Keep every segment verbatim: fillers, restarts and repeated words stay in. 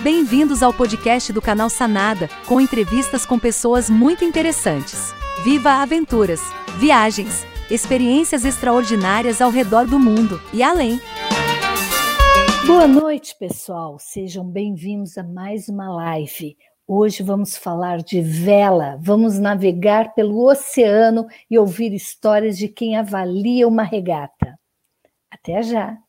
Bem-vindos ao podcast do canal Sanada, com entrevistas com pessoas muito interessantes. Viva aventuras, viagens, experiências extraordinárias ao redor do mundo e além. Boa noite, pessoal. Sejam bem-vindos a mais uma live. Hoje vamos falar de vela. Vamos navegar pelo oceano e ouvir histórias de quem avalia uma regata. Até já!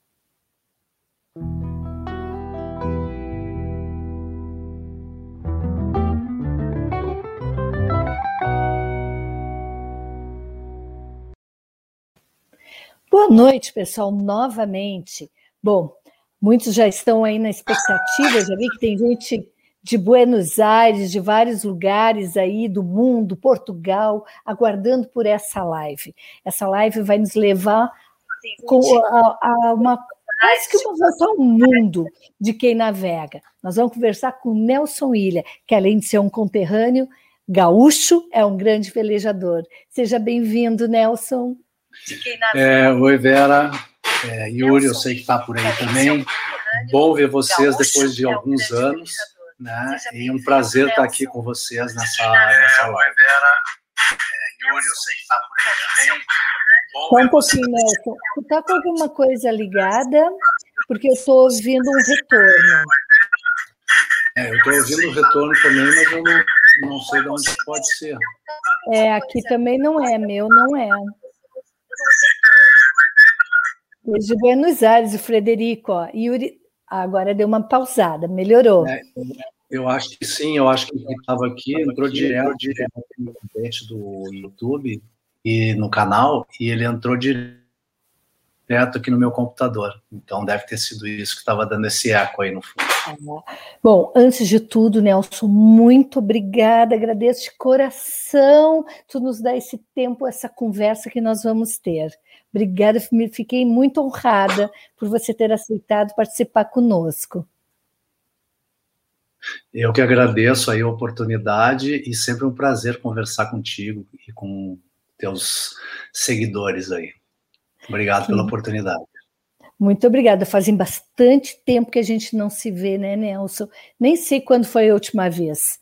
Boa noite, pessoal, novamente. Bom, muitos já estão aí na expectativa, já vi que tem gente de Buenos Aires, de vários lugares aí do mundo, Portugal, aguardando por essa live. Essa live vai nos levar com a, a uma, quase que uma volta ao mundo de quem navega. Nós vamos conversar com Nelson Ilha, que além de ser um conterrâneo gaúcho, é um grande velejador. Seja bem-vindo, Nelson. É, oi, Vera, é, Yuri, eu sei que está por aí também. Bom ver vocês depois de alguns anos, né? E um prazer estar aqui com vocês nessa, nessa live. É, Yuri, eu sei que está por aí também. Só um pouquinho, Nelson. Tu está com alguma coisa ligada? Porque eu estou ouvindo um retorno. É, eu estou ouvindo um retorno também, mas eu não, não sei de onde pode ser. É, aqui também não é, meu não é. Desde Buenos Aires, o Frederico, ó. Yuri, agora deu uma pausada, melhorou. É, eu acho que sim, eu acho que ele estava aqui, entrou direto, direto no ambiente do YouTube e no canal, e ele entrou direto aqui no meu computador. Então deve ter sido isso que estava dando esse eco aí no fundo. Ah, bom, antes de tudo, Nelson, muito obrigada, agradeço de coração tu nos dá esse tempo, essa conversa que nós vamos ter. Obrigada, fiquei muito honrada por você ter aceitado participar conosco. Eu que agradeço aí a oportunidade e sempre um prazer conversar contigo e com teus seguidores aí. Obrigado Sim. pela oportunidade. Muito obrigada. Fazem bastante tempo que a gente não se vê, né, Nelson? Nem sei quando foi a última vez.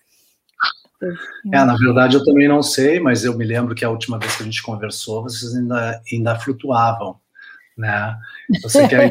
É, na verdade eu também não sei, mas eu me lembro que a última vez que a gente conversou, vocês ainda, ainda flutuavam, né? Eu sei que ainda,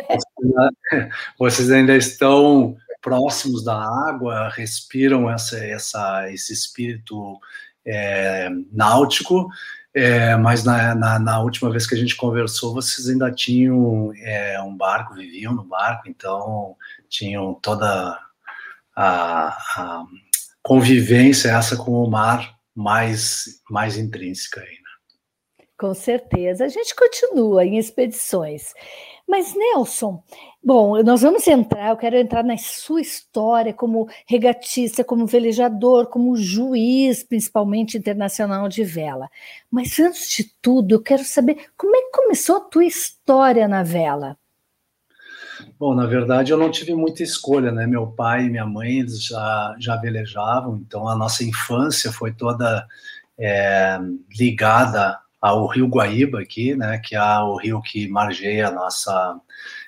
vocês ainda estão próximos da água, respiram essa, essa, esse espírito é, náutico, é, mas na, na, na última vez que a gente conversou, vocês ainda tinham é, um barco, viviam no barco, então tinham toda a... a convivência essa com o mar mais, mais intrínseca aí, né? Com certeza. A gente continua em expedições. Mas, Nelson, bom, nós vamos entrar, eu quero entrar na sua história como regatista, como velejador, como juiz, principalmente internacional de vela. Mas, antes de tudo, eu quero saber como é que começou a tua história na vela? Bom, na verdade, eu não tive muita escolha, né? Meu pai e minha mãe, eles já, já velejavam, então a nossa infância foi toda é, ligada ao Rio Guaíba aqui, né? Que é o rio que margeia a nossa,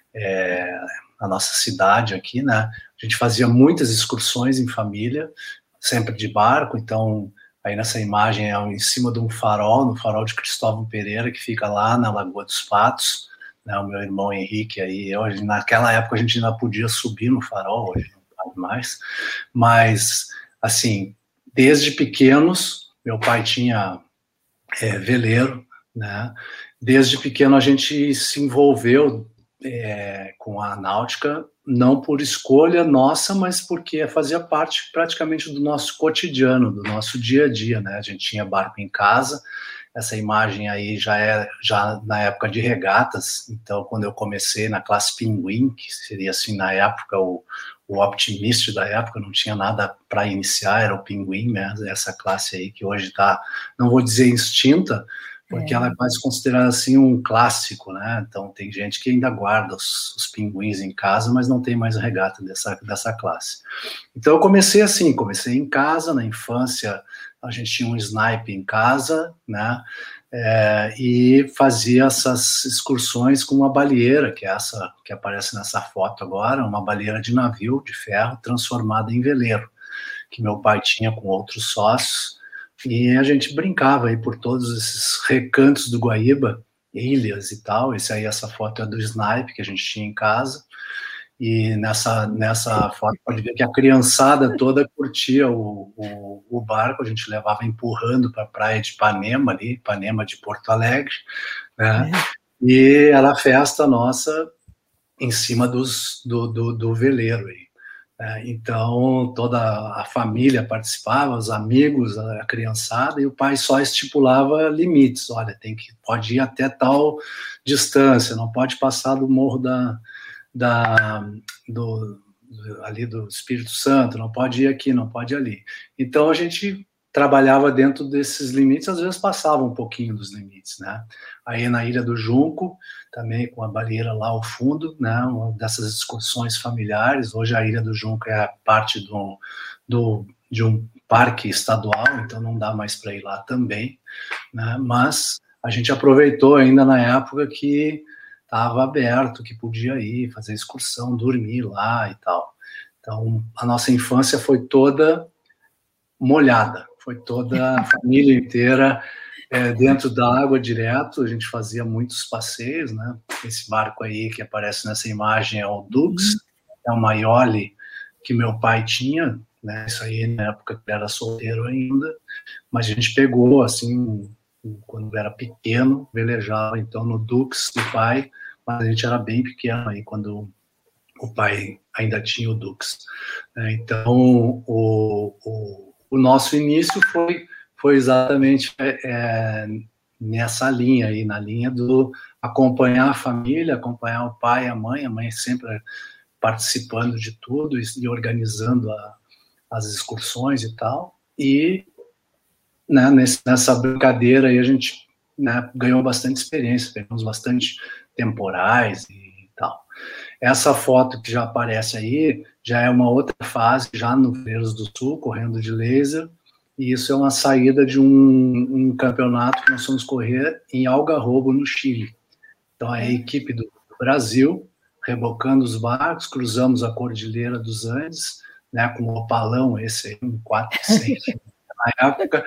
é, a nossa cidade aqui, né? A gente fazia muitas excursões em família, sempre de barco, então... Aí nessa imagem é em cima de um farol, no farol de Cristóvão Pereira, que fica lá na Lagoa dos Patos, né, o meu irmão Henrique aí, eu, naquela época a gente ainda podia subir no farol, hoje não pode mais, mas, assim, desde pequenos, meu pai tinha é, veleiro, né, desde pequeno a gente se envolveu é, com a náutica, não por escolha nossa, mas porque fazia parte praticamente do nosso cotidiano, do nosso dia a dia, né, a gente tinha barco em casa. Essa imagem aí já é já na época de regatas, então quando eu comecei na classe Pinguim, que seria assim na época o, o Optimist da época, não tinha nada para iniciar, era o Pinguim, né, essa classe aí que hoje está, não vou dizer extinta, porque é. ela é mais considerada assim um clássico, né, então tem gente que ainda guarda os, os pinguins em casa, mas não tem mais regata dessa, dessa classe. Então eu comecei assim, comecei em casa, na infância, a gente tinha um snipe em casa, né, é, e fazia essas excursões com uma baleeira, que é essa que aparece nessa foto agora, uma baleeira de navio de ferro transformada em veleiro, que meu pai tinha com outros sócios, e a gente brincava aí por todos esses recantos do Guaíba, ilhas e tal. Esse aí, essa foto é do Snipe, que a gente tinha em casa, e nessa, nessa foto pode ver que a criançada toda curtia o, o, o barco, a gente levava empurrando para a praia de Ipanema, ali, Ipanema de Porto Alegre, né? É. E era a festa nossa em cima dos, do, do, do veleiro aí. É, então, toda a família participava, os amigos, a criançada, e o pai só estipulava limites. Olha, tem que, pode ir até tal distância, não pode passar do morro da, da, do, ali do Espírito Santo, não pode ir aqui, não pode ir ali. Então, a gente trabalhava dentro desses limites, às vezes passava um pouquinho dos limites, né? Aí na Ilha do Junco, também com a baleeira lá ao fundo, né? Uma dessas excursões familiares. Hoje a Ilha do Junco é parte do, do, de um parque estadual, então não dá mais para ir lá também, né? Mas a gente aproveitou ainda na época que estava aberto, que podia ir, fazer excursão, dormir lá e tal. Então a nossa infância foi toda molhada. Foi toda a família inteira é, dentro da água direto. A gente fazia muitos passeios, né? Esse barco aí que aparece nessa imagem é o Dux, é uma iole que meu pai tinha, né? Isso aí na época que ele era solteiro ainda, mas a gente pegou, assim, quando era pequeno, velejava então no Dux do pai, mas a gente era bem pequeno aí quando o pai ainda tinha o Dux. Então, o, o O nosso início foi, foi exatamente é, nessa linha aí, na linha do acompanhar a família, acompanhar o pai, a mãe, a mãe sempre participando de tudo e, e organizando a, as excursões e tal. E né, nesse, nessa brincadeira aí a gente, né, ganhou bastante experiência, pegamos bastante temporais e tal. Essa foto que já aparece aí já é uma outra fase, já no Veleiros do Sul, correndo de laser, e isso é uma saída de um, um campeonato que nós fomos correr em Algarrobo, no Chile. Então, a equipe do Brasil, rebocando os barcos, cruzamos a Cordilheira dos Andes, né, com o opalão, esse aí, um quatro seis, na época,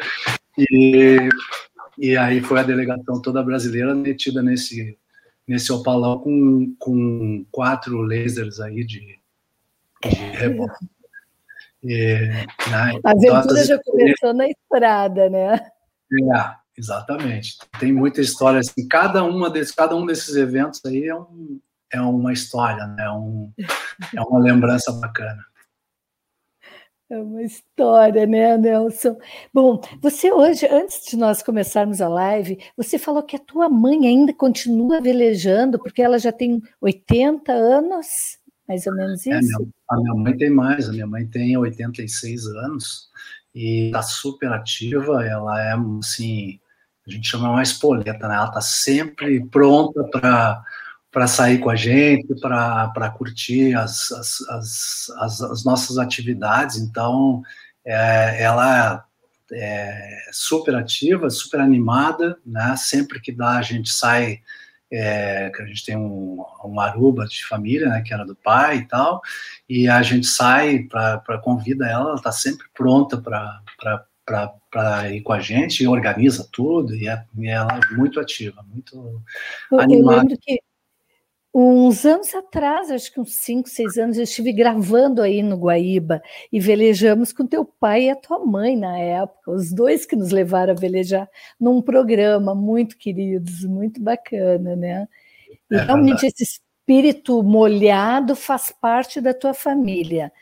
e, e aí foi a delegação toda brasileira metida nesse... nesse opalão com, com quatro lasers aí de, de rebote. E, né, a aventura já começou na estrada, né? É, exatamente. Tem muita história, assim, cada, uma desse, cada um desses eventos aí é, um, é uma história, né? É, um, é uma lembrança bacana. É uma história, né, Nelson? Bom, você hoje, antes de nós começarmos a live, você falou que a tua mãe ainda continua velejando, porque ela já tem oitenta anos, mais ou menos isso? É, minha, a minha mãe tem mais, a minha mãe tem oitenta e seis anos e está super ativa. Ela é, assim, a gente chama uma espoleta, né? Ela está sempre pronta para... para sair com a gente, para curtir as, as, as, as, as nossas atividades. Então, é, ela é super ativa, super animada, né? Sempre que dá, a gente sai, é, que a gente tem um, um aruba de família, né, que era do pai e tal, e a gente sai para convida ela, ela está sempre pronta para para ir com a gente, e organiza tudo, e, é, e ela é muito ativa, muito eu, animada. Eu lembro que uns anos atrás, acho que uns cinco, seis anos, eu estive gravando aí no Guaíba e velejamos com teu pai e a tua mãe na época, os dois que nos levaram a velejar num programa, muito queridos, muito bacana, né? E é realmente verdade. Esse espírito molhado faz parte da tua família.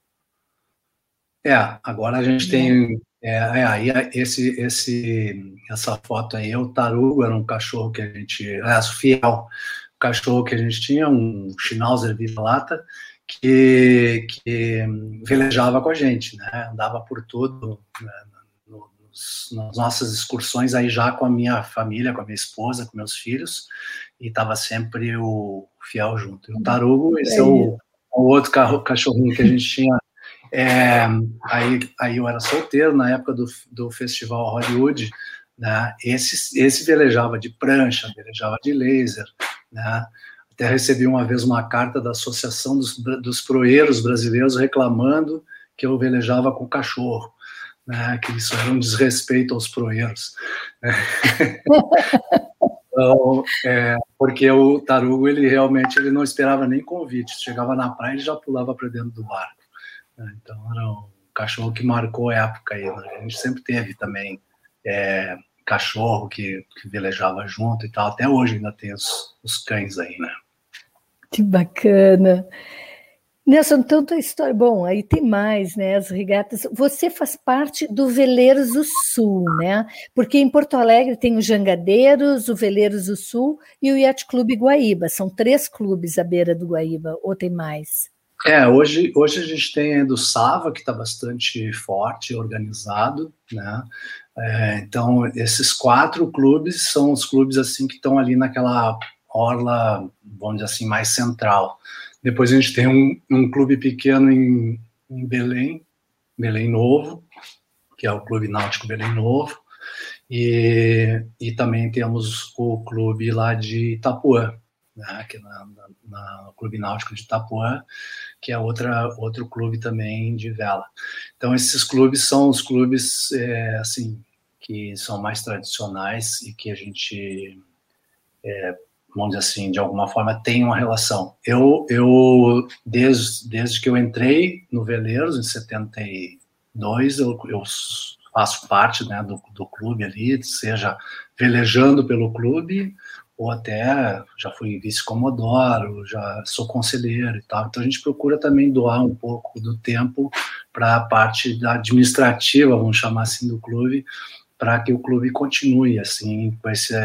É, agora a gente é. tem... É, é, aí esse, esse, essa foto aí, o Tarugo era um cachorro que a gente... É, fiel. Cachorro que a gente tinha, um Schnauzer vira-lata, que, que velejava com a gente, né? Andava por tudo, né? Nos, nas nossas excursões, aí já com a minha família, com a minha esposa, com meus filhos, e estava sempre o Fiel junto. E o Tarugo, esse é, é o, o outro carro, cachorrinho que a gente tinha. É, aí, aí eu era solteiro, na época do, do festival Hollywood, né? Esse, esse velejava de prancha, velejava de laser, né? Até recebi uma vez uma carta da Associação dos, dos Proeiros Brasileiros reclamando que eu velejava com cachorro, né? Que isso era um desrespeito aos proeiros. Então, é, porque o tarugo, ele realmente ele não esperava nem convite, chegava na praia e já pulava para dentro do barco. Então, era um cachorro que marcou a época aí, né? A gente sempre teve também é, cachorro que, que velejava junto e tal, até hoje ainda tem os, os cães aí, né? Que bacana. Nelson, tanta história. Bom, aí tem mais, né? As regatas. Você faz parte do Veleiros do Sul, né? Porque em Porto Alegre tem o Jangadeiros, o Veleiros do Sul e o Yacht Clube Guaíba. São três clubes à beira do Guaíba, ou tem mais? É, hoje, hoje a gente tem ainda o Sava, que está bastante forte, organizado, né? É, então, esses quatro clubes são os clubes assim que estão ali naquela orla, vamos dizer assim, mais central. Depois a gente tem um, um clube pequeno em, em Belém, Belém Novo, que é o Clube Náutico Belém Novo, e, e também temos o clube lá de Itapuã, né, que é na, na, na, o Clube Náutico de Itapuã, que é outra, outro clube também de vela. Então esses clubes são os clubes é, assim, que são mais tradicionais e que a gente... É, vamos dizer assim, de alguma forma tem uma relação. Eu, eu desde, desde que eu entrei no Veleiros, em setenta e dois, eu, eu faço parte, né, do, do clube ali, seja velejando pelo clube, ou até já fui vice-comodoro, já sou conselheiro e tal. Então a gente procura também doar um pouco do tempo para a parte da administrativa, vamos chamar assim, do clube, para que o clube continue assim, com esse...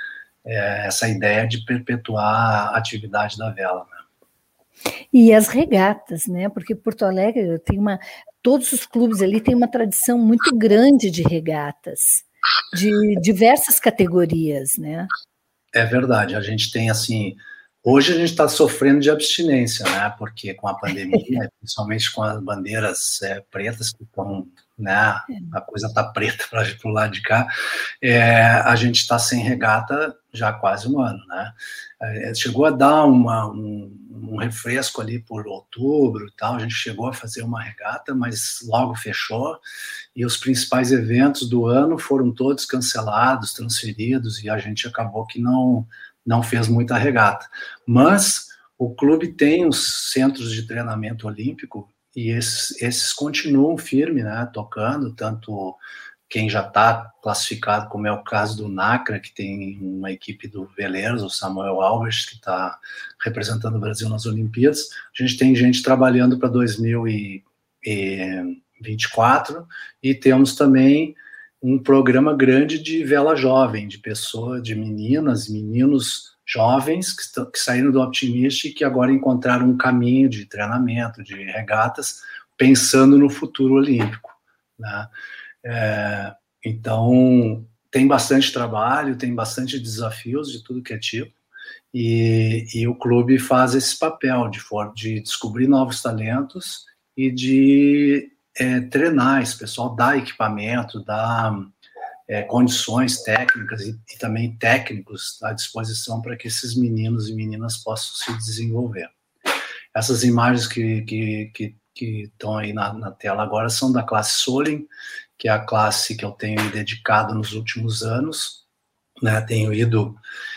É, essa ideia de perpetuar a atividade da vela, né? E as regatas, né? Porque Porto Alegre tem uma... Todos os clubes ali têm uma tradição muito grande de regatas, de diversas categorias, né? É verdade, a gente tem, assim... Hoje a gente está sofrendo de abstinência, né? Porque com a pandemia, principalmente com as bandeiras é, pretas que estão, né? A coisa está preta para o lado de cá. É, a gente está sem regata já há quase um ano, né? É, chegou a dar uma, um, um refresco ali por outubro e tal. A gente chegou a fazer uma regata, mas logo fechou. E os principais eventos do ano foram todos cancelados, transferidos, e a gente acabou que não... não fez muita regata, mas o clube tem os centros de treinamento olímpico e esses, esses continuam firme, né, tocando, tanto quem já está classificado, como é o caso do NACRA, que tem uma equipe do Veleiros, o Samuel Albers, que está representando o Brasil nas Olimpíadas. A gente tem gente trabalhando para dois mil e vinte e quatro e temos também um programa grande de vela jovem, de pessoas, de meninas, meninos jovens que, estão, que saíram do Optimist e que agora encontraram um caminho de treinamento, de regatas, pensando no futuro olímpico, né? É, então, tem bastante trabalho, tem bastante desafios de tudo que é tipo, e, e o clube faz esse papel de, de descobrir novos talentos e de É, treinar esse pessoal, dar equipamento, dar é, condições técnicas e, e também técnicos à disposição para que esses meninos e meninas possam se desenvolver. Essas imagens que que, que, que estão aí na, na tela agora são da classe Solim, que é a classe que eu tenho me dedicado nos últimos anos, né? Tenho ido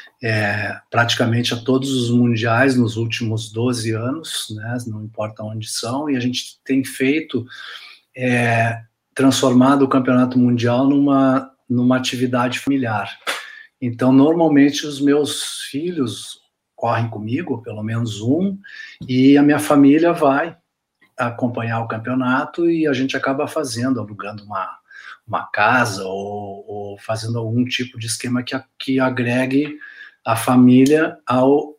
é, praticamente a todos os mundiais nos últimos doze anos, né? Não importa onde são, e a gente tem feito... É, transformado o campeonato mundial numa, numa atividade familiar. Então, normalmente, os meus filhos correm comigo, pelo menos um, e a minha família vai acompanhar o campeonato e a gente acaba fazendo, alugando uma, uma casa ou, ou fazendo algum tipo de esquema que, que agregue a família ao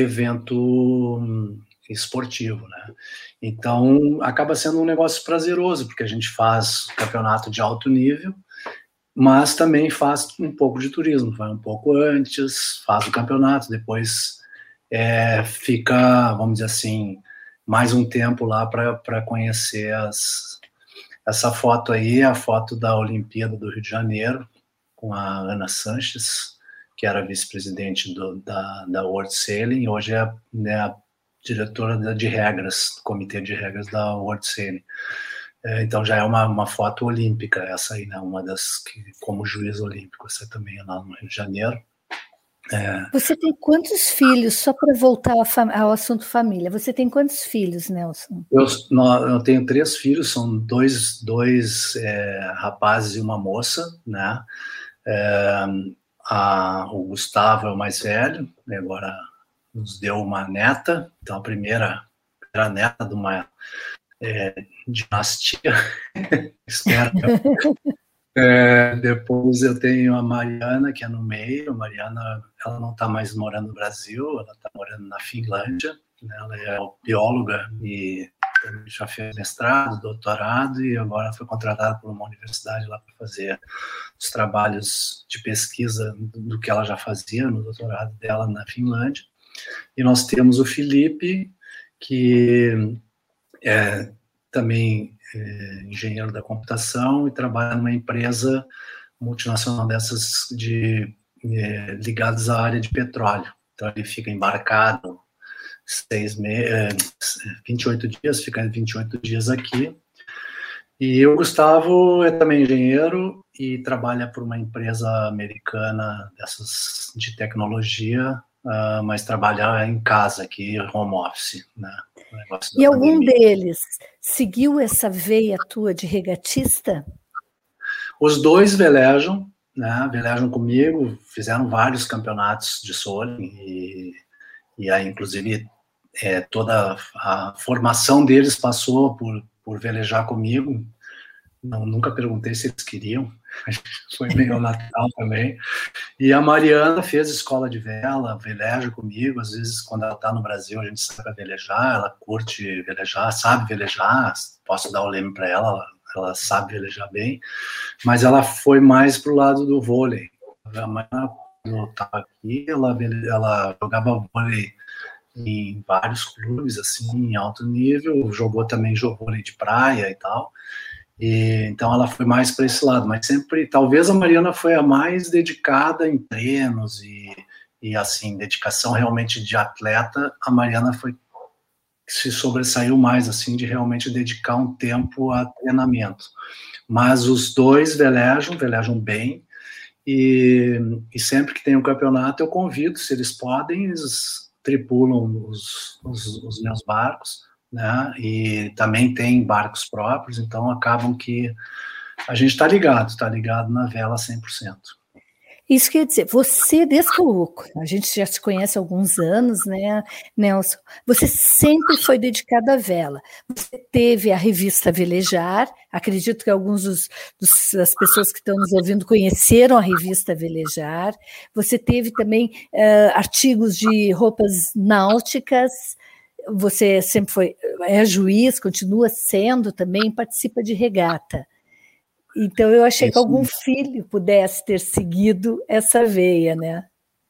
evento esportivo, né? Então, acaba sendo um negócio prazeroso, porque a gente faz campeonato de alto nível, mas também faz um pouco de turismo, vai um pouco antes, faz o campeonato, depois é, fica, vamos dizer assim, mais um tempo lá para conhecer as... Essa foto aí é a foto da Olimpíada do Rio de Janeiro, com a Ana Sanches, que era vice-presidente da, da World Sailing, e hoje é, né, a diretora de regras, do comitê de regras da World Sailing. É, então já é uma, uma foto olímpica essa aí, né, uma das que, como juiz olímpico, essa também é lá no Rio de Janeiro. É. Você tem quantos filhos, só para voltar ao assunto família, você tem quantos filhos, Nelson? Eu, eu tenho três filhos, são dois, dois é, rapazes e uma moça, né? É, a, o Gustavo é o mais velho, agora nos deu uma neta, então a primeira, a primeira neta de uma é, dinastia, espero. É, depois eu tenho a Mariana, que é no meio. A Mariana, ela não está mais morando no Brasil, ela está morando na Finlândia, né? Ela é bióloga e já fez mestrado, doutorado, e agora foi contratada por uma universidade lá para fazer os trabalhos de pesquisa do que ela já fazia no doutorado dela na Finlândia. E nós temos o Felipe, que é também é engenheiro da computação e trabalha numa empresa multinacional dessas de, é, ligadas à área de petróleo. Então ele fica embarcado seis meses, vinte e oito dias, fica vinte e oito dias aqui. E o Gustavo é também engenheiro e trabalha por uma empresa americana dessas de tecnologia, uh, mas trabalha em casa aqui, home office, né? E algum deles seguiu essa veia tua de regatista? Os dois velejam, né? Velejam comigo, fizeram vários campeonatos de solo e, e aí, inclusive, é, toda a formação deles passou por, por velejar comigo. Não, nunca perguntei se eles queriam, foi meio natural também. E a Mariana fez escola de vela, veleja comigo, às vezes quando ela está no Brasil a gente sai para velejar, ela curte velejar, sabe velejar, posso dar o leme para ela, ela, ela sabe velejar bem, mas ela foi mais para o lado do vôlei. A Mariana, quando eu estava aqui, ela, ela jogava vôlei em vários clubes, assim, em alto nível, jogou também jogou vôlei de praia e tal. E, então ela foi mais para esse lado, mas sempre, talvez a Mariana foi a mais dedicada em treinos e, e assim, dedicação realmente de atleta, a Mariana foi se sobressaiu mais, assim, de realmente dedicar um tempo a treinamento. Mas os dois velejam, velejam bem, e, e sempre que tem um campeonato eu convido, se eles podem, eles tripulam os, os, os meus barcos, né? E também tem barcos próprios, então acabam que a gente está ligado, está ligado na vela cem por cento. Isso quer dizer, você, desde que eu, a gente já se conhece há alguns anos, né, Nelson? Você sempre foi dedicado à vela. Você teve a revista Velejar, acredito que alguns dos, dos, das pessoas que estão nos ouvindo conheceram a revista Velejar. Você teve também uh, artigos de roupas náuticas. Você sempre foi, é juiz, continua sendo também, participa de regata. Então, eu achei que algum filho pudesse ter seguido essa veia, né?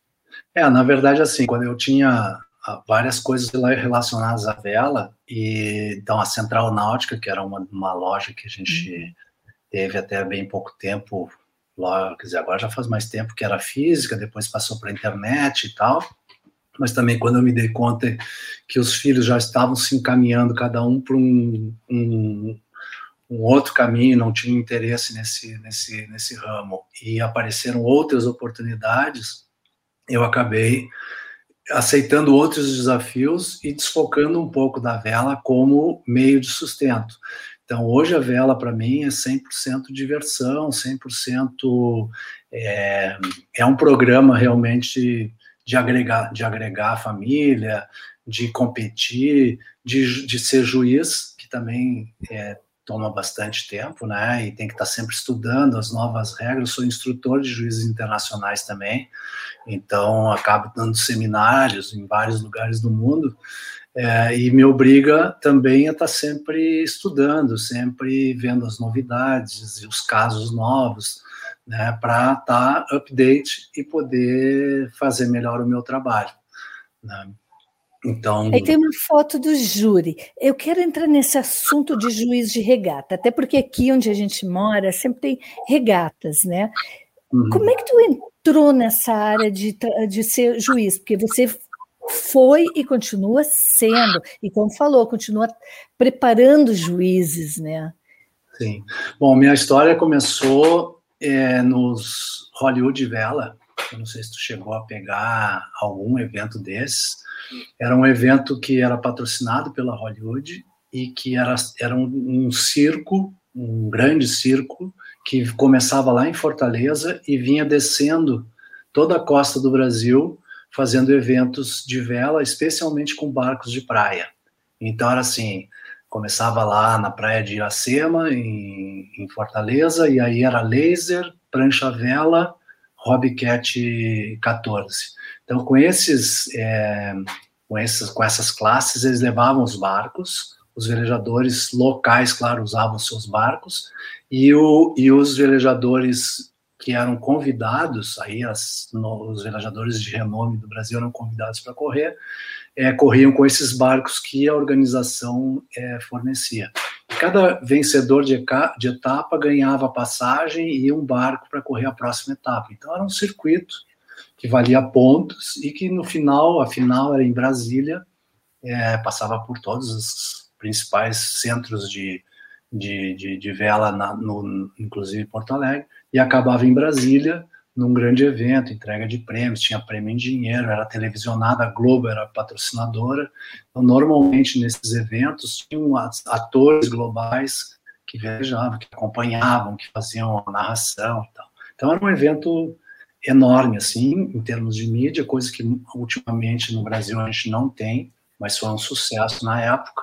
É, na verdade, assim, quando eu tinha várias coisas relacionadas à vela, e então a Central Náutica, que era uma, uma loja que a gente uhum. teve até bem pouco tempo, lá, quer dizer, agora já faz mais tempo que era física, depois passou para a internet e tal, mas também quando eu me dei conta que os filhos já estavam se encaminhando, cada um para um... um um outro caminho, não tinha interesse nesse, nesse, nesse ramo, e apareceram outras oportunidades, eu acabei aceitando outros desafios e desfocando um pouco da vela como meio de sustento. Então, hoje a vela, para mim, é cem por cento diversão, cem por cento é, é um programa realmente de agregar, de agregar a família, de competir, de, de ser juiz, que também é, toma bastante tempo, né, e tem que estar sempre estudando as novas regras. Eu sou instrutor de juízes internacionais também, então acabo dando seminários em vários lugares do mundo, é, e me obriga também a estar sempre estudando, sempre vendo as novidades e os casos novos, né, para estar update e poder fazer melhor o meu trabalho, né. Então... Aí tem uma foto do júri. Eu quero entrar nesse assunto de juiz de regata, até porque aqui onde a gente mora sempre tem regatas, né? Uhum. Como é que tu entrou nessa área de, de ser juiz? Porque você foi e continua sendo, e como falou, continua preparando juízes, né? Sim. Bom, minha história começou é, nos Hollywood Vela. Eu não sei se tu chegou a pegar algum evento desses. Era um evento que era patrocinado pela Hollywood e que era, era um, um circo, um grande circo, que começava lá em Fortaleza e vinha descendo toda a costa do Brasil, fazendo eventos de vela, especialmente com barcos de praia. Então era assim, começava lá na praia de Iracema, em, em Fortaleza, e aí era laser, prancha-vela, Hobbycat quatorze. Então, com esses, é, com, esses, com essas classes, eles levavam os barcos, os velejadores locais, claro, usavam seus barcos, e, o, e os velejadores que eram convidados, aí as, no, os velejadores de renome do Brasil eram convidados para correr, é, corriam com esses barcos que a organização é, fornecia. Cada vencedor de, de etapa ganhava passagem e um barco para correr a próxima etapa. Então era um circuito que valia pontos e que no final, a final era em Brasília, é, passava por todos os principais centros de, de, de, de vela, na, no, inclusive Porto Alegre, e acabava em Brasília, num grande evento, entrega de prêmios, tinha prêmio em dinheiro, era televisionada, a Globo era patrocinadora. Então, normalmente, nesses eventos, tinham atores globais que viajavam, que acompanhavam, que faziam a narração e tal. Então, era um evento enorme, assim, em termos de mídia, coisa que, ultimamente, no Brasil, a gente não tem, mas foi um sucesso na época.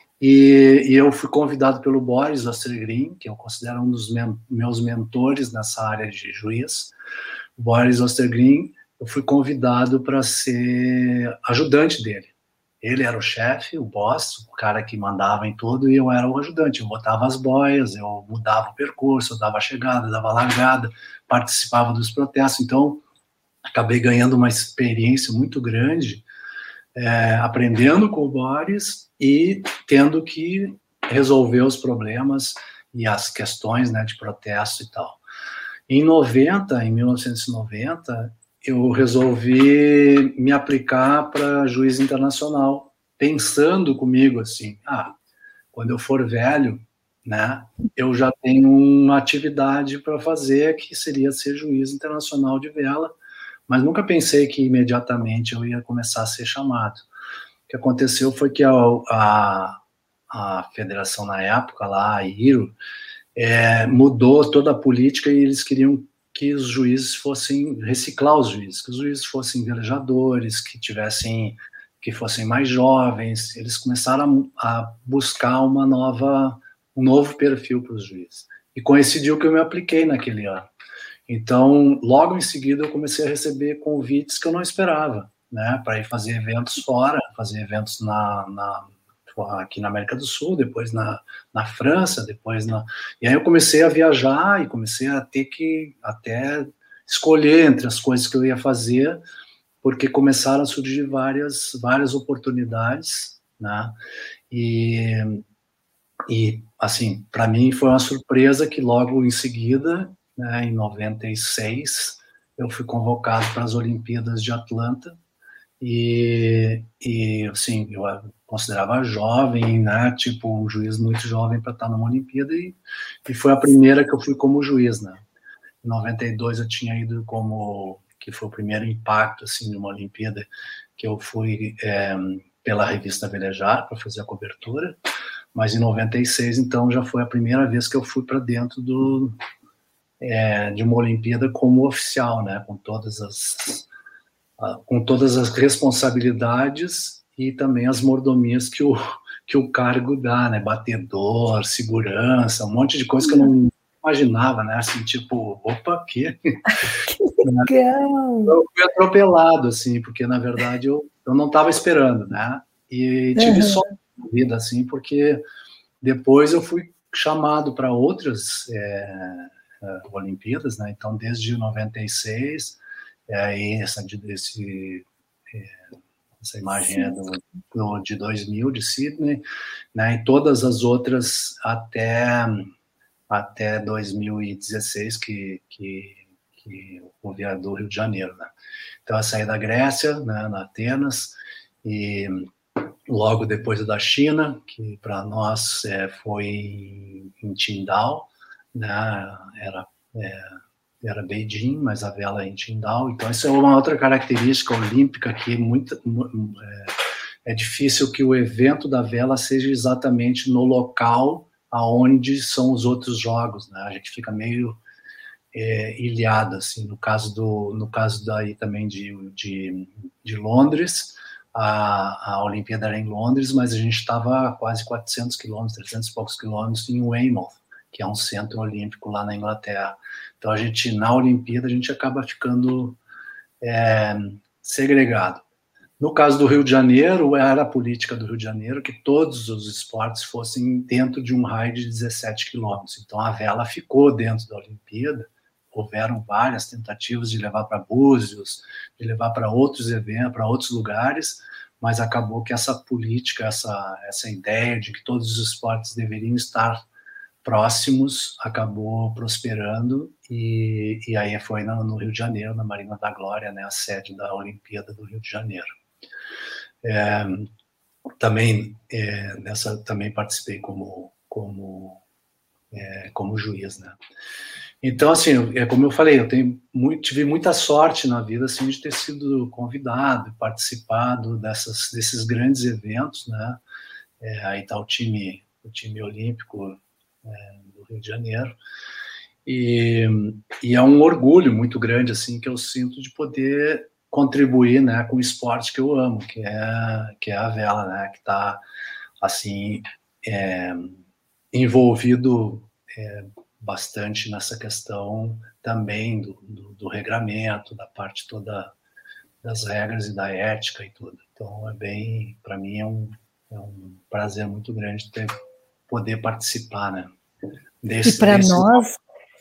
E, e eu fui convidado pelo Boris Ostergreen, que eu considero um dos men meus mentores nessa área de juiz. O Boris Ostergreen, eu fui convidado para ser ajudante dele. Ele era o chefe, o boss, o cara que mandava em tudo, e eu era o ajudante. Eu botava as boias, eu mudava o percurso, eu dava a chegada, dava a largada, participava dos protestos. Então, acabei ganhando uma experiência muito grande, é, aprendendo com o Boris e tendo que resolver os problemas e as questões, né, de protesto e tal. Em noventa, em mil novecentos e noventa, eu resolvi me aplicar para juiz internacional, pensando comigo assim, ah, quando eu for velho, né, eu já tenho uma atividade para fazer que seria ser juiz internacional de vela, mas nunca pensei que imediatamente eu ia começar a ser chamado. O que aconteceu foi que a, a, a federação na época, lá, a I R O, é, mudou toda a política e eles queriam que os juízes fossem, reciclar os juízes, que os juízes fossem velejadores, que tivessem, que fossem mais jovens. Eles começaram a, a buscar uma nova, um novo perfil para os juízes. E coincidiu que eu me apliquei naquele ano. Então, logo em seguida, eu comecei a receber convites que eu não esperava, né, para ir fazer eventos fora, fazer eventos na, na, aqui na América do Sul, depois na, na França, depois na... E aí eu comecei a viajar e comecei a ter que até escolher entre as coisas que eu ia fazer, porque começaram a surgir várias, várias oportunidades, né, e, e assim, para mim foi uma surpresa que logo em seguida, né, em noventa e seis, eu fui convocado para as Olimpíadas de Atlanta, e, e assim, eu considerava jovem, né, tipo, um juiz muito jovem para estar numa Olimpíada, e, e foi a primeira que eu fui como juiz, né. Em noventa e dois eu tinha ido como, que foi o primeiro impacto, assim, de uma Olimpíada, que eu fui é, pela revista Velejar para fazer a cobertura, mas em noventa e seis, então, já foi a primeira vez que eu fui para dentro do, é, de uma Olimpíada como oficial, né, com todas as com todas as responsabilidades e também as mordomias que o, que o cargo dá, né, batedor, segurança, um monte de coisa que eu não imaginava, né, assim, tipo, opa, que... Que legal! Eu fui atropelado, assim, porque, na verdade, eu, eu não estava esperando, né, e tive uhum. sorte na vida, assim, porque depois eu fui chamado para outras é, Olimpíadas, né, então, desde noventa e seis... É, essa, desse, essa imagem Sim. é do, do, de dois mil, de Sydney, né, e todas as outras até, até dois mil e dezesseis, que, que, que o do Rio de Janeiro, né? Então eu saí da Grécia, né, na Atenas, e logo depois da China, que para nós é, foi em Qingdao, né? Era é, era Beijing, mas a vela é em Qingdao. Então isso é uma outra característica olímpica que muito, é, é difícil que o evento da vela seja exatamente no local aonde são os outros jogos, né? A gente fica meio é, ilhado, assim, no caso do, no caso daí também de, de, de Londres, a, a Olimpíada era em Londres, mas a gente estava a quase quatrocentos quilômetros, trezentos e poucos quilômetros em Weymouth, que é um centro olímpico lá na Inglaterra. Então a gente, na Olimpíada, a gente acaba ficando é, segregado. No caso do Rio de Janeiro, era a política do Rio de Janeiro que todos os esportes fossem dentro de um raio de dezessete quilômetros. Então a vela ficou dentro da Olimpíada. Houveram várias tentativas de levar para Búzios, de levar para outros eventos, para outros lugares, mas acabou que essa política, essa, essa ideia de que todos os esportes deveriam estar próximos, acabou prosperando, e, e aí foi no, no Rio de Janeiro, na Marina da Glória, né, a sede da Olimpíada do Rio de Janeiro. É, também, é, nessa, também participei como, como, é, como juiz, né. Então, assim, é como eu falei, eu tenho muito, tive muita sorte na vida, assim, de ter sido convidado, participado dessas, desses grandes eventos, né. É, aí está o time, o time olímpico é, do Rio de Janeiro, e, e é um orgulho muito grande, assim, que eu sinto de poder contribuir, né, com o esporte que eu amo, que é, que é a vela, né, que está, assim, é, envolvido é, bastante nessa questão também do, do, do regramento, da parte toda das regras e da ética e tudo. Então, é bem, para mim, é um, é um prazer muito grande ter, poder participar, né? Desse, e para desse... nós,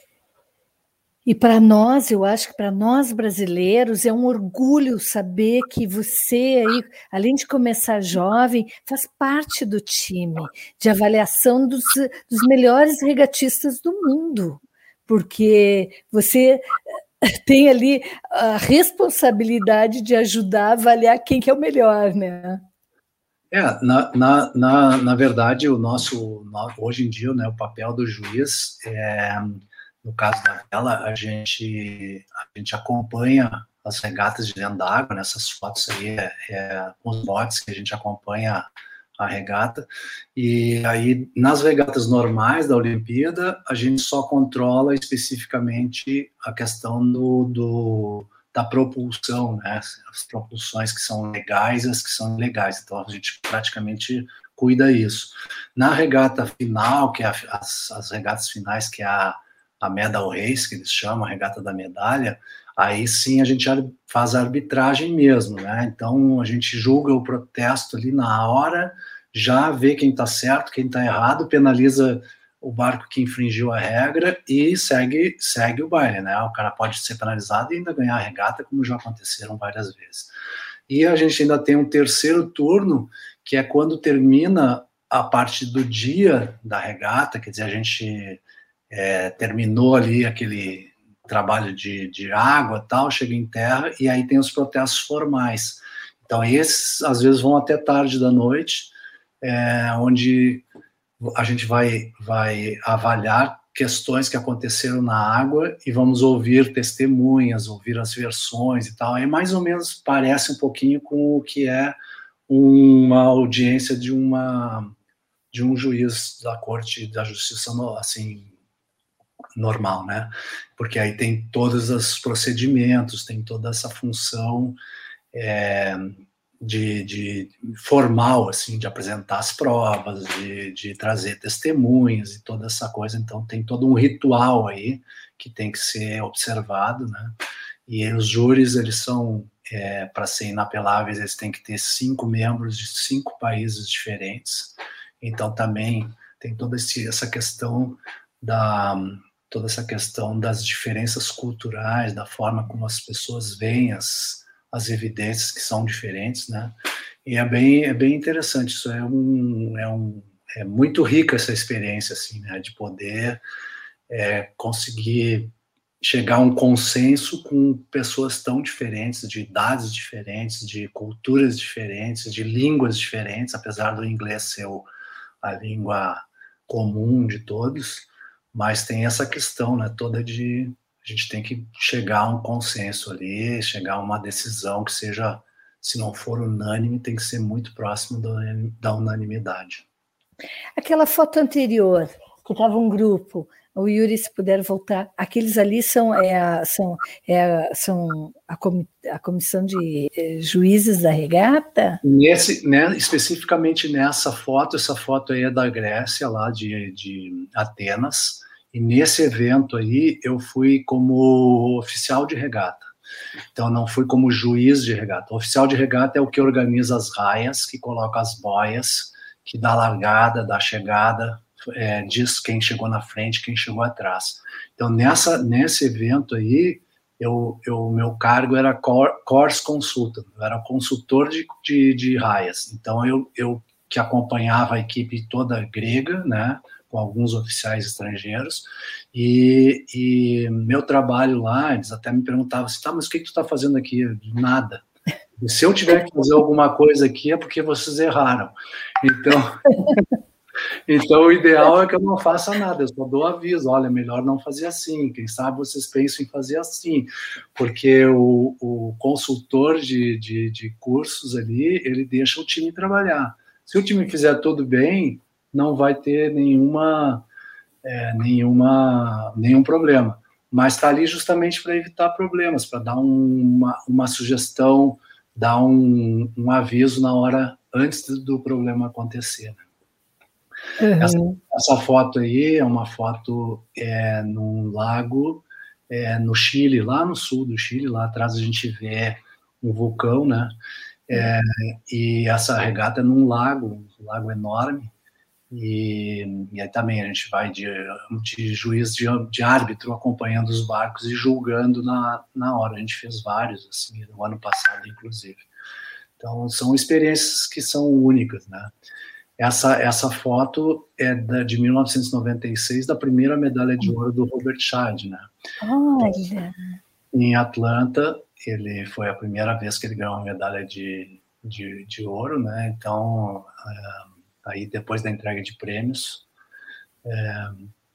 e para nós, eu acho que para nós brasileiros é um orgulho saber que você aí, além de começar jovem, faz parte do time de avaliação dos, dos melhores regatistas do mundo, porque você tem ali a responsabilidade de ajudar a avaliar quem que é o melhor, né? É, na, na, na, na verdade, o nosso, hoje em dia, né, o papel do juiz, é, no caso da vela, a gente, a gente acompanha as regatas de dentro da água, nessas fotos aí, é, é, os botes que a gente acompanha a regata, e aí, nas regatas normais da Olimpíada, a gente só controla especificamente a questão do, do da propulsão, né, as propulsões que são legais e as que são ilegais, então a gente praticamente cuida isso. Na regata final, que é a, as, as regatas finais, que é a, a medal race, que eles chamam, a regata da medalha, aí sim a gente faz a arbitragem mesmo, né, então a gente julga o protesto ali na hora, já vê quem está certo, quem está errado, penaliza o barco que infringiu a regra e segue, segue o baile, né? O cara pode ser penalizado e ainda ganhar a regata, como já aconteceram várias vezes. E a gente ainda tem um terceiro turno, que é quando termina a parte do dia da regata, quer dizer, a gente é, terminou ali aquele trabalho de, de água e tal, chega em terra, e aí tem os protestos formais. Então, esses, às vezes, vão até tarde da noite, é, onde a gente vai, vai avaliar questões que aconteceram na água e vamos ouvir testemunhas, ouvir as versões e tal. Aí mais ou menos parece um pouquinho com o que é uma audiência de, uma, de um juiz da Corte da Justiça, assim, normal, né? Porque aí tem todos os procedimentos, tem toda essa função é, De, de formal, assim, de apresentar as provas, de, de trazer testemunhas e toda essa coisa. Então tem todo um ritual aí que tem que ser observado, né? E os júris, eles são, é, para ser inapeláveis, eles têm que ter cinco membros de cinco países diferentes. Então também tem toda esse, essa questão da toda essa questão das diferenças culturais, da forma como as pessoas veem as as evidências que são diferentes, né? E é bem, é bem interessante. Isso é um, é um, é muito rica essa experiência, assim, né? De poder é, conseguir chegar a um consenso com pessoas tão diferentes, de idades diferentes, de culturas diferentes, de línguas diferentes, apesar do inglês ser o, a língua comum de todos, mas tem essa questão, né, toda de a gente tem que chegar a um consenso ali, chegar a uma decisão que seja, se não for unânime, tem que ser muito próximo da, da unanimidade. Aquela foto anterior, que estava um grupo, o Yuri, se puder voltar, aqueles ali são, é a, são, é a, são a, comi, a comissão de eh, juízes da regata? Nesse, né, especificamente nessa foto, essa foto aí é da Grécia, lá de, de Atenas, e nesse evento aí eu fui como oficial de regata. Então não fui como juiz de regata. O oficial de regata é o que organiza as raias, que coloca as boias, que dá a largada, dá a chegada, é, diz quem chegou na frente, quem chegou atrás. Então nessa, nesse evento aí, eu, eu, meu cargo era course consultant, eu era consultor de, de, de raias. Então eu, eu que acompanhava a equipe toda grega, né, com alguns oficiais estrangeiros, e, e meu trabalho lá, eles até me perguntavam assim, tá, mas o que, que tu está fazendo aqui? Nada. E se eu tiver que fazer alguma coisa aqui é porque vocês erraram. Então, então o ideal é que eu não faça nada, eu só dou aviso, olha, melhor não fazer assim, quem sabe vocês pensam em fazer assim, porque o, o consultor de, de, de cursos ali, ele deixa o time trabalhar. Se o time fizer tudo bem, não vai ter nenhuma, é, nenhuma, nenhum problema. Mas está ali justamente para evitar problemas, para dar uma, uma sugestão, dar um, um aviso na hora antes do problema acontecer. Uhum. Essa, essa foto aí é uma foto é, num lago é, no Chile, lá no sul do Chile, lá atrás a gente vê um vulcão, né? É, e essa regata é num lago, um lago enorme. E, e aí também a gente vai de, de juiz, de, de árbitro, acompanhando os barcos e julgando na, na hora. A gente fez vários, assim, no ano passado, inclusive. Então, são experiências que são únicas, né? Essa, essa foto é da, de mil novecentos e noventa e seis, da primeira medalha de ouro do Robert Schad, né? Olha! Em Atlanta, ele foi a primeira vez que ele ganhou uma medalha de, de, de ouro, né? Então... É, aí depois da entrega de prêmios, é,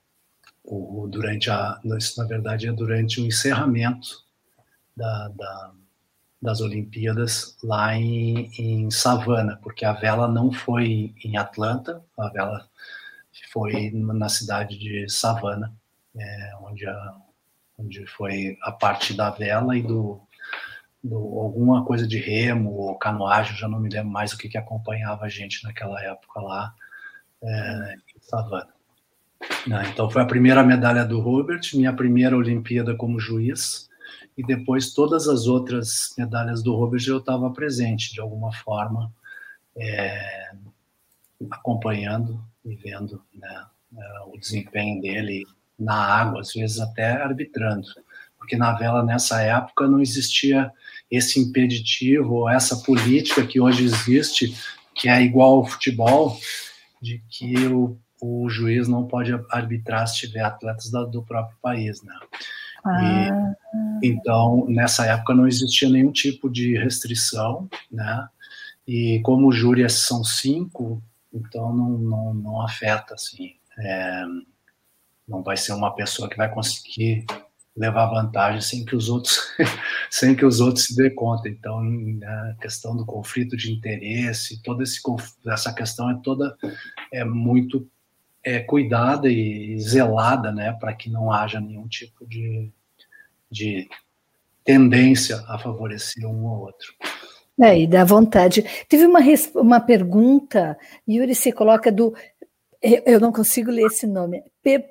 o, durante a, isso na verdade é durante o encerramento da, da, das Olimpíadas lá em, em Savannah, porque a vela não foi em Atlanta, a vela foi na cidade de Savannah, é, onde, a, onde foi a parte da vela e do, do alguma coisa de remo ou canoagem, já não me lembro mais o que, que acompanhava a gente naquela época lá é, em Savannah. Então foi a primeira medalha do Robert, minha primeira Olimpíada como juiz, e depois todas as outras medalhas do Robert eu estava presente de alguma forma, é, acompanhando e vendo, né, o desempenho dele na água, às vezes até arbitrando, porque na vela nessa época não existia esse impeditivo, ou essa política que hoje existe, que é igual ao futebol, de que o, o juiz não pode arbitrar se tiver atletas da, do próprio país, né? Ah. E, então, nessa época não existia nenhum tipo de restrição, né? E como o júri são cinco, então não, não, não afeta, assim, é, não vai ser uma pessoa que vai conseguir levar vantagem sem que os outros sem que os outros se dê conta. Então, a questão do conflito de interesse, toda esse, essa questão é toda é muito é, cuidada e zelada, né, para que não haja nenhum tipo de, de tendência a favorecer um ou outro. É, e dá vontade. Teve uma, uma pergunta, Yuri, se coloca do, eu não consigo ler esse nome,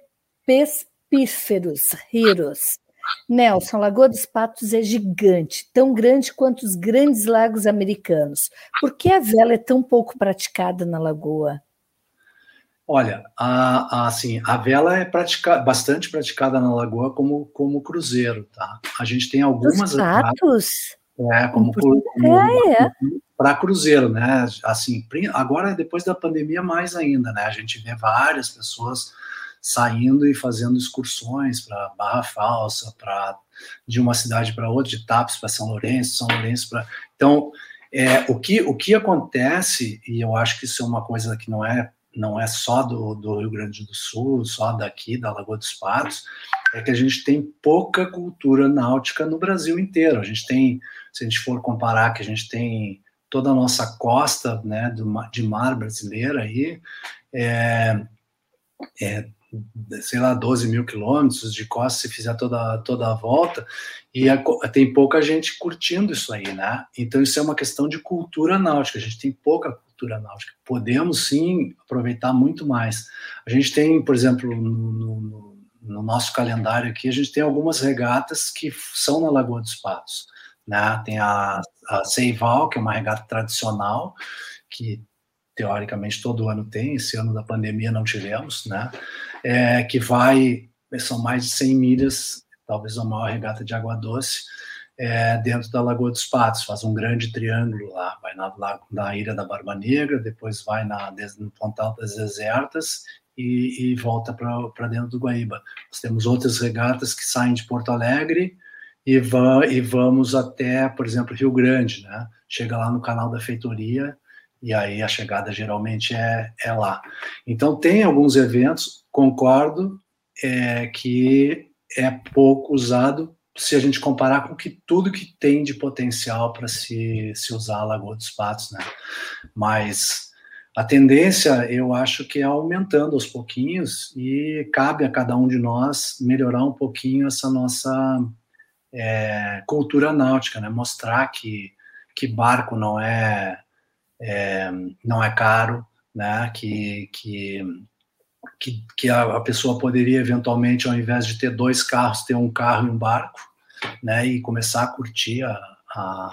Pespíferos, Riros. Nelson, a Lagoa dos Patos é gigante, tão grande quanto os grandes lagos americanos. Por que a vela é tão pouco praticada na lagoa? Olha, a, a, assim, a vela é pratica, bastante praticada na lagoa como, como cruzeiro, tá? A gente tem algumas... Os patos? É, como, como, como é, é. para cruzeiro, né? Assim, agora, depois da pandemia, mais ainda, né? A gente vê várias pessoas saindo e fazendo excursões para Barra Falsa, para de uma cidade para outra, de Tapes para São Lourenço, São Lourenço para... Então, é, o, que, o que acontece, e eu acho que isso é uma coisa que não é, não é só do, do Rio Grande do Sul, só daqui, da Lagoa dos Patos, é que a gente tem pouca cultura náutica no Brasil inteiro. A gente tem, se a gente for comparar, que a gente tem toda a nossa costa, né, do, de mar brasileira aí, é, é, sei lá, doze mil quilômetros de costa, se fizer toda, toda a volta, e a, tem pouca gente curtindo isso aí, né? Então isso é uma questão de cultura náutica, a gente tem pouca cultura náutica, podemos sim aproveitar muito mais. A gente tem, por exemplo, no, no, no nosso calendário aqui, a gente tem algumas regatas que são na Lagoa dos Patos, né? Tem a, a Seival, que é uma regata tradicional, que teoricamente todo ano tem, esse ano da pandemia não tivemos, né? É, que vai, são mais de cem milhas, talvez a maior regata de água doce, é, dentro da Lagoa dos Patos, faz um grande triângulo lá, vai na, na Ilha da Barba Negra, depois vai na, no Pontal das Desertas e, e volta para dentro do Guaíba. Nós temos outras regatas que saem de Porto Alegre e, va, e vamos até, por exemplo, Rio Grande, né? Chega lá no Canal da Feitoria, e aí a chegada geralmente é, é lá. Então tem alguns eventos, concordo, é, que é pouco usado se a gente comparar com que tudo que tem de potencial para se, se usar a Lagoa dos Patos, né? Mas a tendência, eu acho que é aumentando aos pouquinhos e cabe a cada um de nós melhorar um pouquinho essa nossa é, cultura náutica, né? Mostrar que, que barco não é... É, não é caro, né? que, que, que, que a, a pessoa poderia eventualmente, ao invés de ter dois carros, ter um carro e um barco, né? E começar a curtir a, a,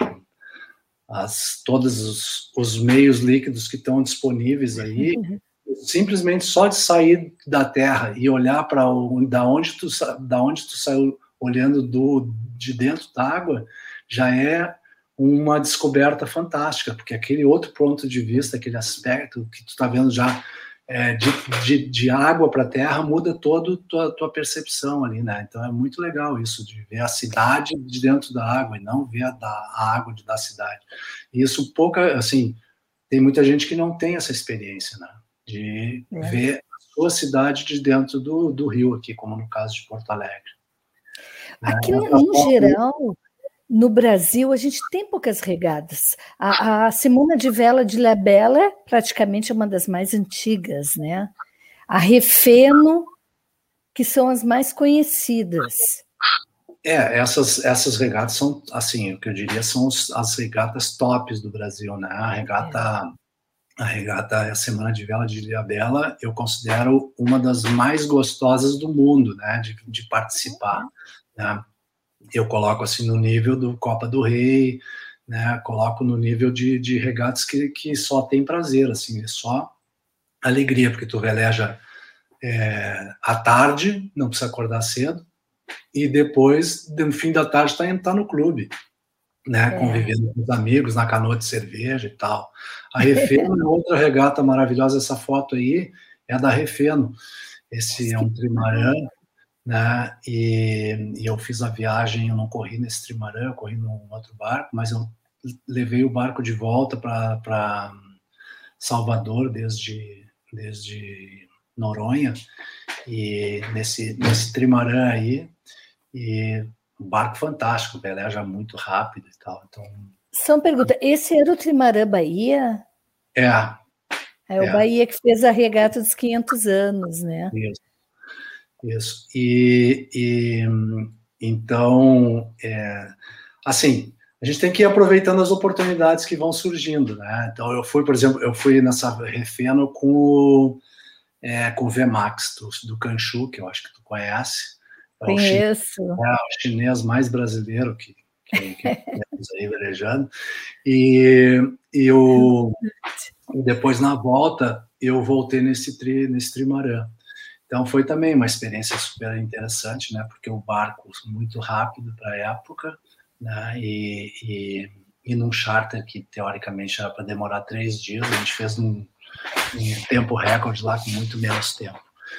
as, todos os, os meios líquidos que estão disponíveis aí, uhum. Simplesmente só de sair da terra e olhar para da onde tu da onde tu saiu olhando do, de dentro da água, já é uma descoberta fantástica, porque aquele outro ponto de vista, aquele aspecto que tu está vendo já é, de, de, de água para a terra, muda toda a tua, tua percepção ali, né? Então é muito legal isso, de ver a cidade de dentro da água e não ver a, da, a água da cidade. E isso pouca, assim, tem muita gente que não tem essa experiência, né? De é. ver a sua cidade de dentro do, do rio aqui, como no caso de Porto Alegre. Aqui, é, em geral... No Brasil, a gente tem poucas regatas. A, a Simona de Vela de Ilhabela é praticamente uma das mais antigas, né? A Refeno, que são as mais conhecidas. É, essas, essas regatas são, assim, o que eu diria são os, as regatas tops do Brasil, né? A regata, é. a regata a Simona de Vela de Ilhabela, eu considero uma das mais gostosas do mundo, né? De, de participar, é. né? Eu coloco assim no nível do Copa do Rei, né? Coloco no nível de, de regatas que, que só tem prazer, assim, é só alegria, porque tu veleja é, à tarde, não precisa acordar cedo, e depois, no fim da tarde, tá, tá no clube, né? É. Convivendo com os amigos, na canoa de cerveja e tal. A Refeno é outra regata maravilhosa, essa foto aí é da Refeno. Esse é um trimarã, né? E, e eu fiz a viagem, eu não corri nesse trimarã, eu corri num outro barco, mas eu levei o barco de volta para Salvador desde, desde Noronha, e nesse, nesse trimarã aí, e um barco fantástico, veleja muito rápido e tal. Então, só uma pergunta, esse era o trimarã Bahia? É. É o é. Bahia que fez a regata dos quinhentos anos, né? Isso. Isso, e, e então, é, assim, a gente tem que ir aproveitando as oportunidades que vão surgindo, né? Então, eu fui, por exemplo, eu fui nessa Refeno com o, é, com o Vemax do, do Kanchu, que eu acho que tu conhece. É Conheço. O chinês, é o chinês mais brasileiro que, que, que temos aí velejando. E, e o, depois, na volta, eu voltei nesse, tri, nesse trimarã. Então, foi também uma experiência super interessante, né? Porque o barco muito rápido para a época, né? E, e, e num charter que, teoricamente, era para demorar três dias, a gente fez um, um tempo recorde lá com muito menos tempo.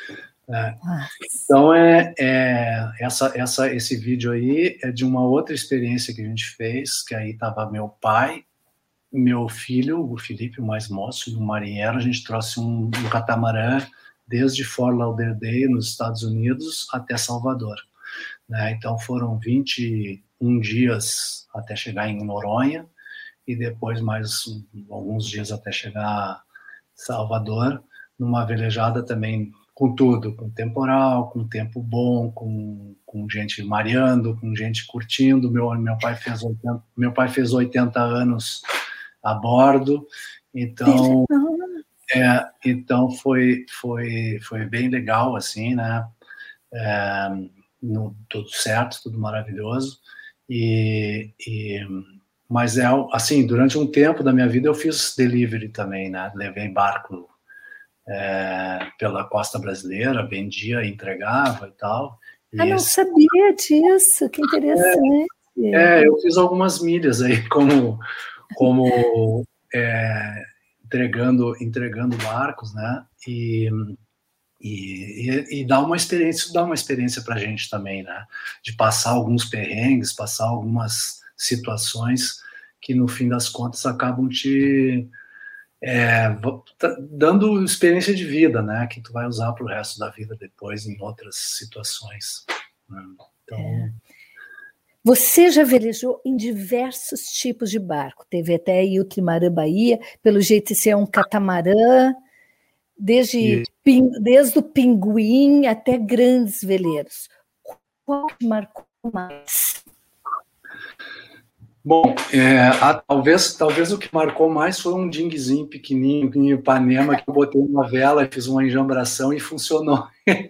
É. Então, é, é, essa, essa, esse vídeo aí é de uma outra experiência que a gente fez, que aí estava meu pai, meu filho, o Felipe, o mais moço, e o marinheiro. A gente trouxe um, um catamarã desde Fort Lauderdale, nos Estados Unidos, até Salvador. Né? Então, foram vinte e um dias até chegar em Noronha, e depois mais um, alguns dias até chegar a Salvador, numa velejada também com tudo, com temporal, com tempo bom, com, com gente mareando, com gente curtindo. Meu, meu, pai fez oitenta, meu pai fez oitenta anos a bordo, então, é, então foi, foi, foi bem legal, assim, né? É, no, tudo certo, tudo maravilhoso, e, e, mas é assim, durante um tempo da minha vida eu fiz delivery também, né? Levei barco É, pela costa brasileira, vendia, entregava e tal. E ah, não esse... sabia disso, que interessante. É, é, eu fiz algumas milhas aí, como, como é, entregando, entregando barcos, né? E, e, e, e dá uma experiência, isso dá uma experiência para a gente também, né? De passar alguns perrengues, passar algumas situações que, no fim das contas, acabam te... É, dando experiência de vida, né, que tu vai usar para o resto da vida depois em outras situações. Né? Então, é. Você já velejou em diversos tipos de barco, teve até aí o Trimarã Bahia, pelo jeito esse é um catamarã, desde, pin, desde o Pinguim até grandes veleiros. Qual que marcou mais? Bom, é, a, talvez, talvez o que marcou mais foi um dinguezinho pequenininho em Ipanema, que eu botei uma vela, fiz uma enjambração e funcionou.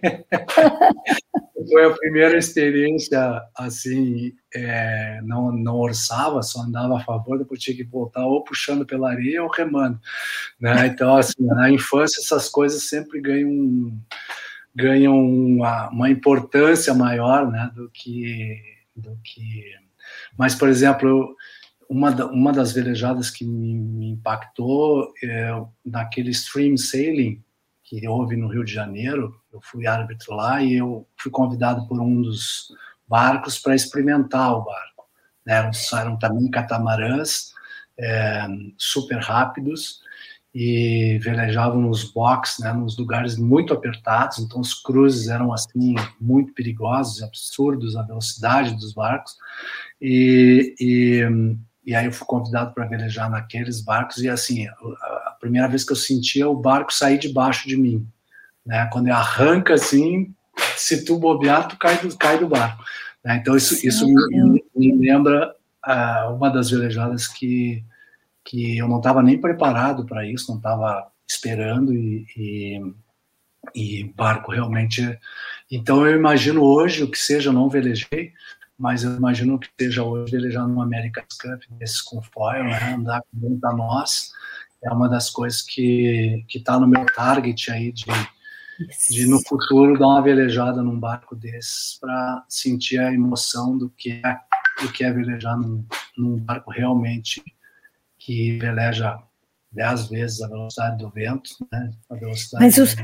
Foi a primeira experiência, assim, é, não, não orçava, só andava a favor, depois tinha que voltar ou puxando pela areia ou remando. Né? Então, assim, na infância essas coisas sempre ganham, ganham uma, uma importância maior, né, do que... Do que Mas, por exemplo, uma, uma das velejadas que me, me impactou é naquele stream sailing que houve no Rio de Janeiro. Eu fui árbitro lá e eu fui convidado por um dos barcos para experimentar o barco. Eram, eram também catamarãs é, super rápidos e velejavam nos box, né, nos lugares muito apertados. Então os cruzes eram assim muito perigosos, absurdos a velocidade dos barcos. E, e, e aí eu fui convidado para velejar naqueles barcos e assim, a primeira vez que eu sentia o barco sair debaixo de mim, né? Quando ele arranca assim, se tu bobear, tu cai do, cai do barco, né? Então isso, isso me, me lembra uh, uma das velejadas que, que eu não estava nem preparado para isso, não estava esperando e, e, e barco realmente... Então eu imagino hoje, o que seja, eu não velejei, mas eu imagino que seja hoje velejar no America's Cup, desses com foil, né, andar com muita nós, é uma das coisas que que está no meu target aí de, de no futuro dar uma velejada num barco desses para sentir a emoção do que é, do que é velejar num, num barco realmente que veleja dez vezes a velocidade do vento, né, a velocidade mas os... do...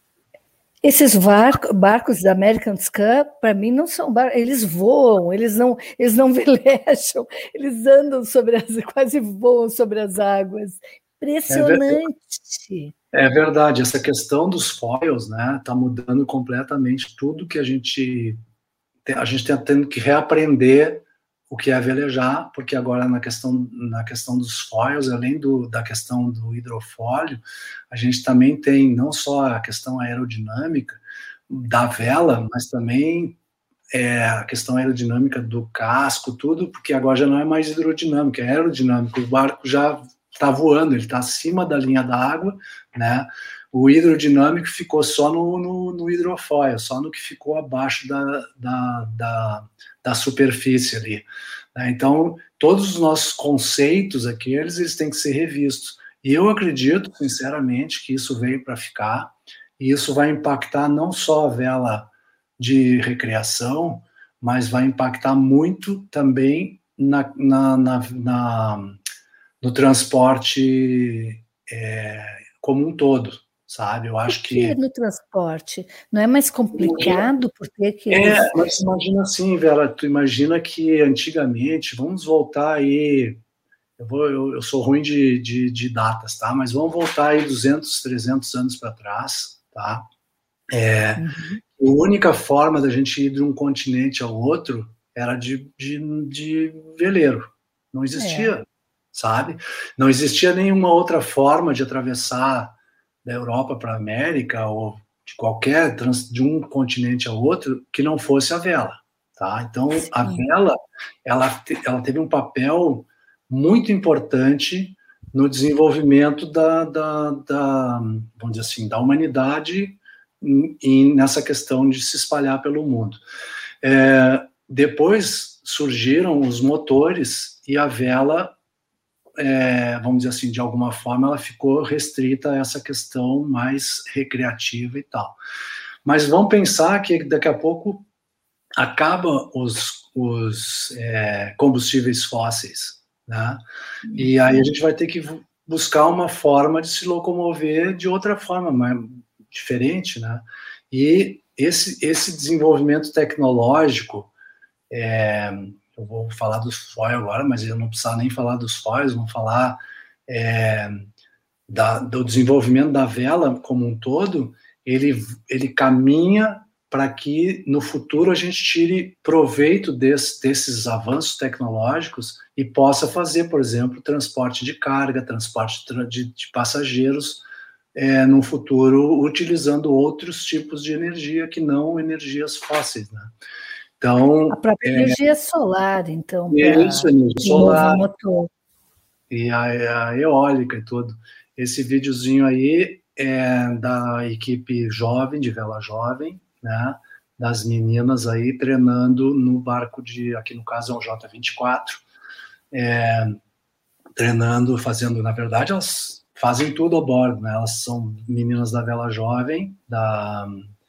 Esses barcos da America's Cup, para mim, não são barcos, eles voam, eles não, eles não velejam, eles andam sobre as, quase voam sobre as águas. Impressionante. É verdade, essa questão dos foils, né, tá mudando completamente tudo que a gente, a gente está tendo que reaprender o que é velejar, porque agora na questão, na questão dos foils, além do, da questão do hidrofólio, a gente também tem não só a questão aerodinâmica da vela, mas também é, a questão aerodinâmica do casco, tudo, porque agora já não é mais hidrodinâmica, é aerodinâmica, o barco já está voando, ele está acima da linha da água, né? O hidrodinâmico ficou só no, no, no hidrofólio, só no que ficou abaixo da, da, da, da superfície ali. Né? Então, todos os nossos conceitos aqui, eles, eles têm que ser revistos. E eu acredito, sinceramente, que isso veio para ficar, e isso vai impactar não só a vela de recreação, mas vai impactar muito também na, na, na, na, no transporte é, como um todo. sabe? Eu acho por que que... no transporte? Não é mais complicado por ter que... É, mas imagina assim, Vera, tu imagina que antigamente, vamos voltar aí, eu, vou, eu, eu sou ruim de, de, de datas, tá? Mas vamos voltar aí duzentos, trezentos anos para trás, tá? É, Uhum. A única forma da gente ir de um continente ao outro era de, de, de veleiro. Não existia, É. sabe? Não existia nenhuma outra forma de atravessar da Europa para a América ou de qualquer trans, de um continente ao outro que não fosse a vela, tá? Então Sim. a vela ela, te, ela teve um papel muito importante no desenvolvimento da, da, da vamos dizer assim, da humanidade e nessa questão de se espalhar pelo mundo. É, depois surgiram os motores e a vela, é, vamos dizer assim, de alguma forma ela ficou restrita a essa questão mais recreativa e tal. Mas vamos pensar que daqui a pouco acaba os, os é, combustíveis fósseis, né? E aí a gente vai ter que buscar uma forma de se locomover de outra forma, mais diferente, né? E esse, esse desenvolvimento tecnológico, é, eu vou falar dos foils agora, mas eu não preciso nem falar dos foils, vamos falar é, da, do desenvolvimento da vela como um todo, ele, ele caminha para que no futuro a gente tire proveito desse, desses avanços tecnológicos e possa fazer, por exemplo, transporte de carga, transporte de, de passageiros, É, no futuro, utilizando outros tipos de energia que não energias fósseis, né? Então, a própria é, energia solar, então, isso, energia solar, motor. E a, a eólica e tudo. Esse videozinho aí é da equipe jovem, de vela jovem, né? Das meninas aí treinando no barco de, aqui no caso é um J vinte e quatro, é, treinando, fazendo, na verdade, elas fazem tudo a bordo, né? Elas são meninas da vela jovem, da,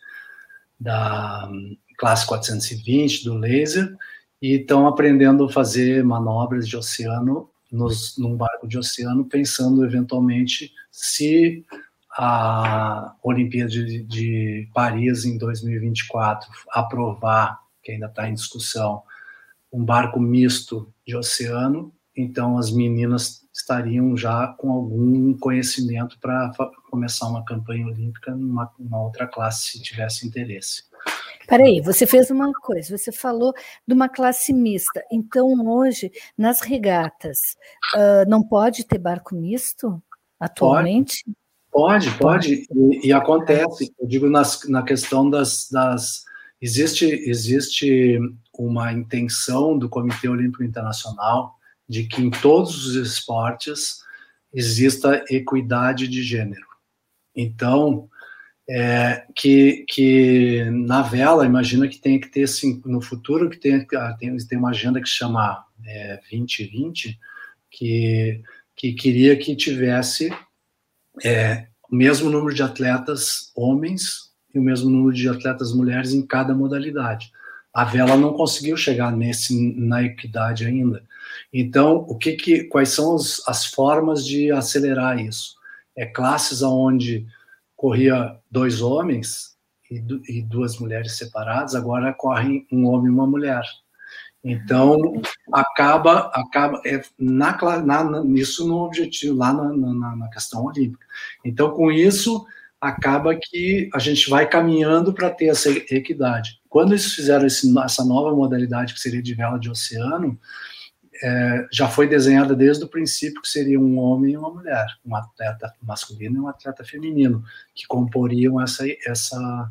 da classe quatrocentos e vinte, do laser, e estão aprendendo a fazer manobras de oceano, nos, num barco de oceano, pensando eventualmente se a Olimpíada de, de Paris em dois mil e vinte e quatro aprovar, que ainda está em discussão, um barco misto de oceano, então as meninas estariam já com algum conhecimento para começar uma campanha olímpica numa, numa outra classe, se tivesse interesse. Peraí, você fez uma coisa, você falou de uma classe mista, então hoje, nas regatas, uh, não pode ter barco misto atualmente? Pode, pode, pode. E, e acontece, eu digo nas, na questão das... das existe, existe uma intenção do Comitê Olímpico Internacional de que em todos os esportes exista equidade de gênero. Então, é, que, que na vela, imagina que tem que ter, assim, no futuro, que tem, tem, tem uma agenda que se chama é, vinte vinte, que, que queria que tivesse é, o mesmo número de atletas homens e o mesmo número de atletas mulheres em cada modalidade. A vela não conseguiu chegar nesse, na equidade ainda. Então, o que que, quais são os, as formas de acelerar isso? É classes onde corria dois homens e, e duas mulheres separadas, agora correm um homem e uma mulher. Então, acaba, acaba é, na, na, isso no objetivo, lá na, na, na questão olímpica. Então, com isso, acaba que a gente vai caminhando para ter essa equidade. Quando eles fizeram esse, essa nova modalidade, que seria de vela de oceano, é, já foi desenhada desde o princípio que seria um homem e uma mulher, um atleta masculino e um atleta feminino, que comporiam essa, essa,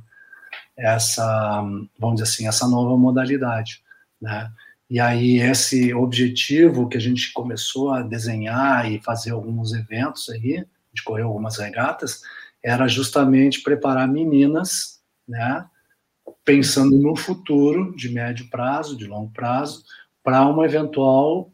essa, vamos dizer assim, essa nova modalidade, né? E aí esse objetivo que a gente começou a desenhar e fazer alguns eventos aí, de correr algumas regatas, era justamente preparar meninas, né, pensando no futuro, de médio prazo, de longo prazo, para uma eventual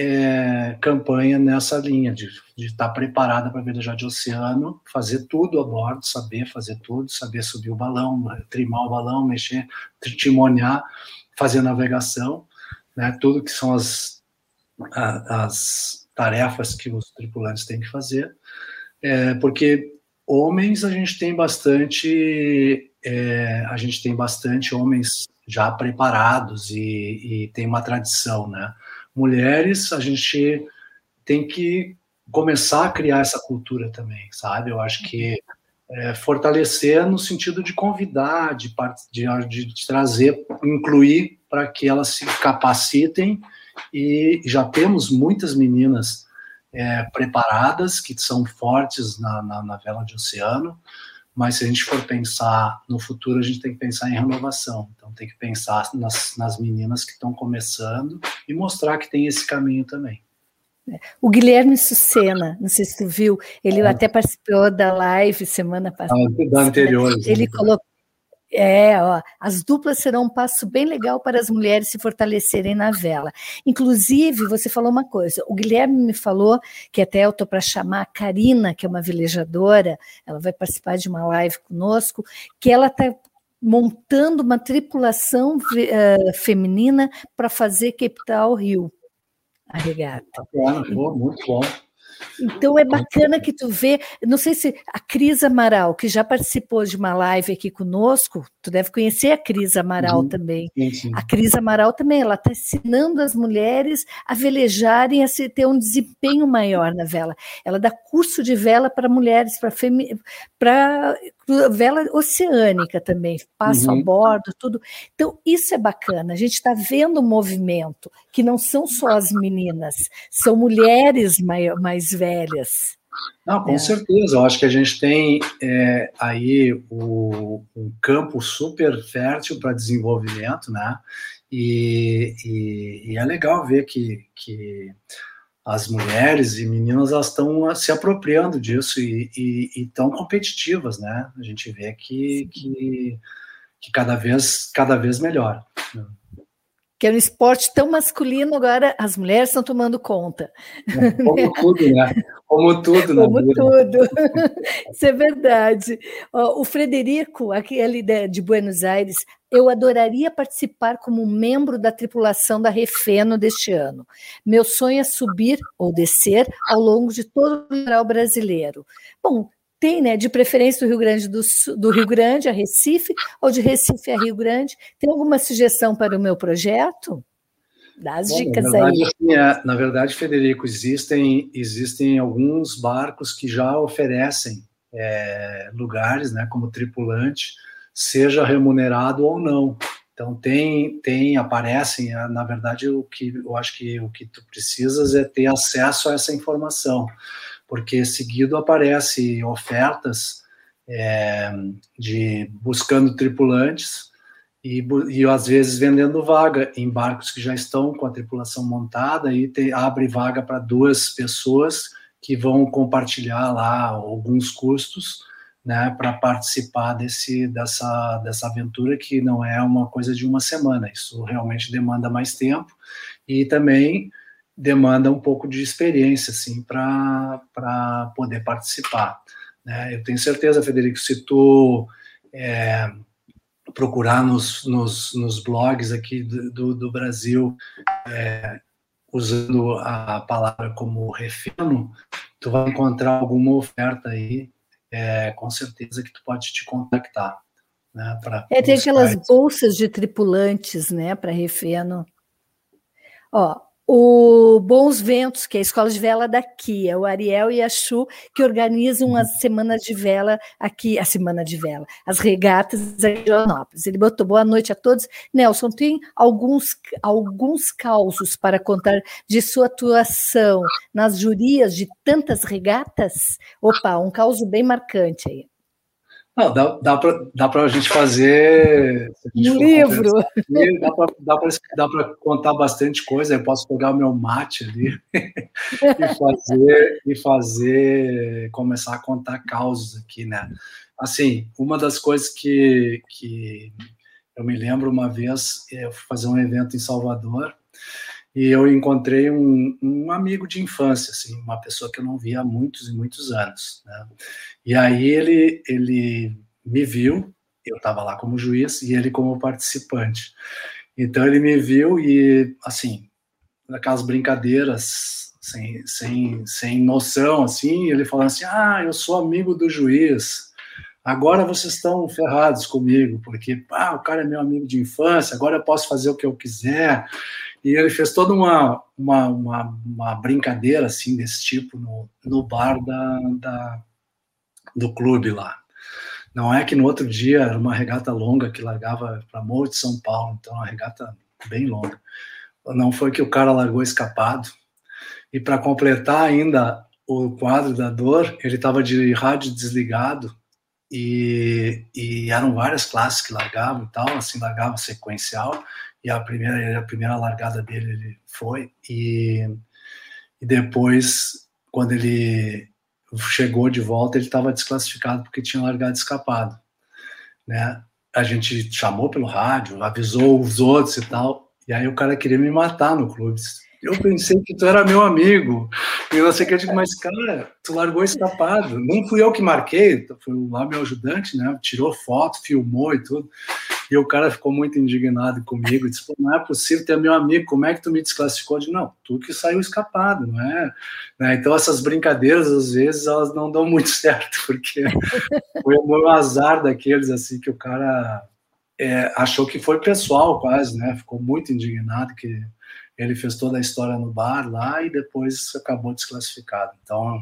é, campanha nessa linha, de, de estar preparada para velejar de oceano, fazer tudo a bordo, saber fazer tudo, saber subir o balão, trimar o balão, mexer, timonear, fazer navegação, né, tudo que são as, a, as tarefas que os tripulantes têm que fazer, é, porque homens, a gente tem bastante, é, a gente tem bastante homens já preparados e, e tem uma tradição, né? Mulheres, a gente tem que começar a criar essa cultura também, sabe? Eu acho que é, fortalecer no sentido de convidar, de, de, de trazer, incluir para que elas se capacitem, e já temos muitas meninas é, preparadas, que são fortes na, na, na vela de oceano, mas se a gente for pensar no futuro, a gente tem que pensar em renovação, então tem que pensar nas, nas meninas que estão começando e mostrar que tem esse caminho também. O Guilherme Sucena, não sei se tu viu, ele é. até participou da live semana passada. Ah, da anterior. Ele colocou, é, ó, as duplas serão um passo bem legal para as mulheres se fortalecerem na vela. Inclusive, você falou uma coisa, o Guilherme me falou, que até eu estou para chamar a Karina, que é uma velejadora, ela vai participar de uma live conosco, que ela está montando uma tripulação uh, feminina para fazer Cape Town Rio. A regata. Bom, muito bom. Então é bacana que tu vê, não sei se a Cris Amaral, que já participou de uma live aqui conosco, tu deve conhecer a Cris Amaral uhum. também. Sim, sim. A Cris Amaral também, ela está ensinando as mulheres a velejarem, a se ter um desempenho maior na vela. Ela dá curso de vela para mulheres, para femi... para vela oceânica também, passo uhum. a bordo, tudo. Então, isso é bacana. A gente está vendo um movimento que não são só as meninas, são mulheres mais, mais velhas. Não, com é. certeza. Eu acho que a gente tem é, aí o, um campo super fértil para desenvolvimento, né? E, e, e é legal ver que, que as mulheres e meninas elas estão se apropriando disso e estão competitivas, né? A gente vê que, que, que cada vez, cada vez melhor. Que é um esporte tão masculino, agora as mulheres estão tomando conta. Como tudo, né? Como tudo. Como né? tudo. Isso é verdade. O Frederico, aquele de Buenos Aires, eu adoraria participar como membro da tripulação da Refeno deste ano. Meu sonho é subir ou descer ao longo de todo o litoral brasileiro. Bom, tem, né, de preferência do Rio Grande do Sul, do Rio Grande a Recife, ou de Recife a Rio Grande. Tem alguma sugestão para o meu projeto? Dá as Bom, dicas na verdade, aí. Assim, é, na verdade, Frederico, existem, existem alguns barcos que já oferecem é, lugares, né, como tripulante, seja remunerado ou não. Então, tem, tem, aparecem, na verdade, o que eu acho que o que tu precisas é ter acesso a essa informação, porque seguido aparece ofertas é, de buscando tripulantes e, e às vezes vendendo vaga em barcos que já estão com a tripulação montada e te, abre vaga para duas pessoas que vão compartilhar lá alguns custos, né, para participar desse, dessa, dessa aventura, que não é uma coisa de uma semana, isso realmente demanda mais tempo e também demanda um pouco de experiência, assim, para poder participar, né? Eu tenho certeza, Frederico, se tu é, procurar nos, nos, nos blogs aqui do, do, do Brasil, é, usando a palavra como refeno, tu vai encontrar alguma oferta aí, é, com certeza que tu pode te contactar, né? Pra é, tem aquelas bolsas de tripulantes, né, para refeno. Ó, o Bons Ventos, que é a escola de vela daqui, é o Ariel e a Chu, que organizam as semanas de vela aqui, a semana de vela, as regatas aqui em Joanópolis. Ele botou boa noite a todos. Nelson, tem alguns, alguns causos para contar de sua atuação nas jurias de tantas regatas? Opa, um caso bem marcante aí. Não, dá, dá para dá a gente fazer um livro. Aqui, dá para contar bastante coisa. Eu posso pegar o meu mate ali e fazer e fazer começar a contar causos aqui, né? Assim, uma das coisas que, que eu me lembro uma vez, eu fui fazer um evento em Salvador e eu encontrei um, um amigo de infância, assim, uma pessoa que eu não via há muitos e muitos anos, né? E aí ele, ele me viu, eu estava lá como juiz e ele como participante. Então ele me viu e, assim, naquelas brincadeiras sem, sem, sem noção, assim, ele falando assim, ah, eu sou amigo do juiz, agora vocês estão ferrados comigo, porque ah, o cara é meu amigo de infância, agora eu posso fazer o que eu quiser. E ele fez toda uma, uma, uma, uma brincadeira assim, desse tipo no, no bar da, da, do clube lá. Não é que no outro dia era uma regata longa que largava para Morro de São Paulo, então uma regata bem longa. Não foi que o cara largou escapado. E para completar ainda o quadro da dor, ele estava de rádio desligado e, e eram várias classes que largavam e tal, assim, largava sequencial. E a primeira, a primeira largada dele ele foi, e, e depois, quando ele chegou de volta, ele estava desclassificado porque tinha largado escapado, né? A gente chamou pelo rádio, avisou os outros e tal, e aí o cara queria me matar no clube. Eu pensei que tu era meu amigo, e eu não sei o que eu digo, mas cara, tu largou escapado, nem fui eu que marquei, foi lá meu ajudante, né, tirou foto, filmou e tudo, e o cara ficou muito indignado comigo, disse, pô, não é possível, ter meu amigo, como é que tu me desclassificou? Eu disse, não, tu que saiu escapado, não é? Né? Então essas brincadeiras, às vezes, elas não dão muito certo, porque foi um azar daqueles, assim, que o cara é, achou que foi pessoal quase, né, ficou muito indignado que ele fez toda a história no bar lá e depois acabou desclassificado. Então,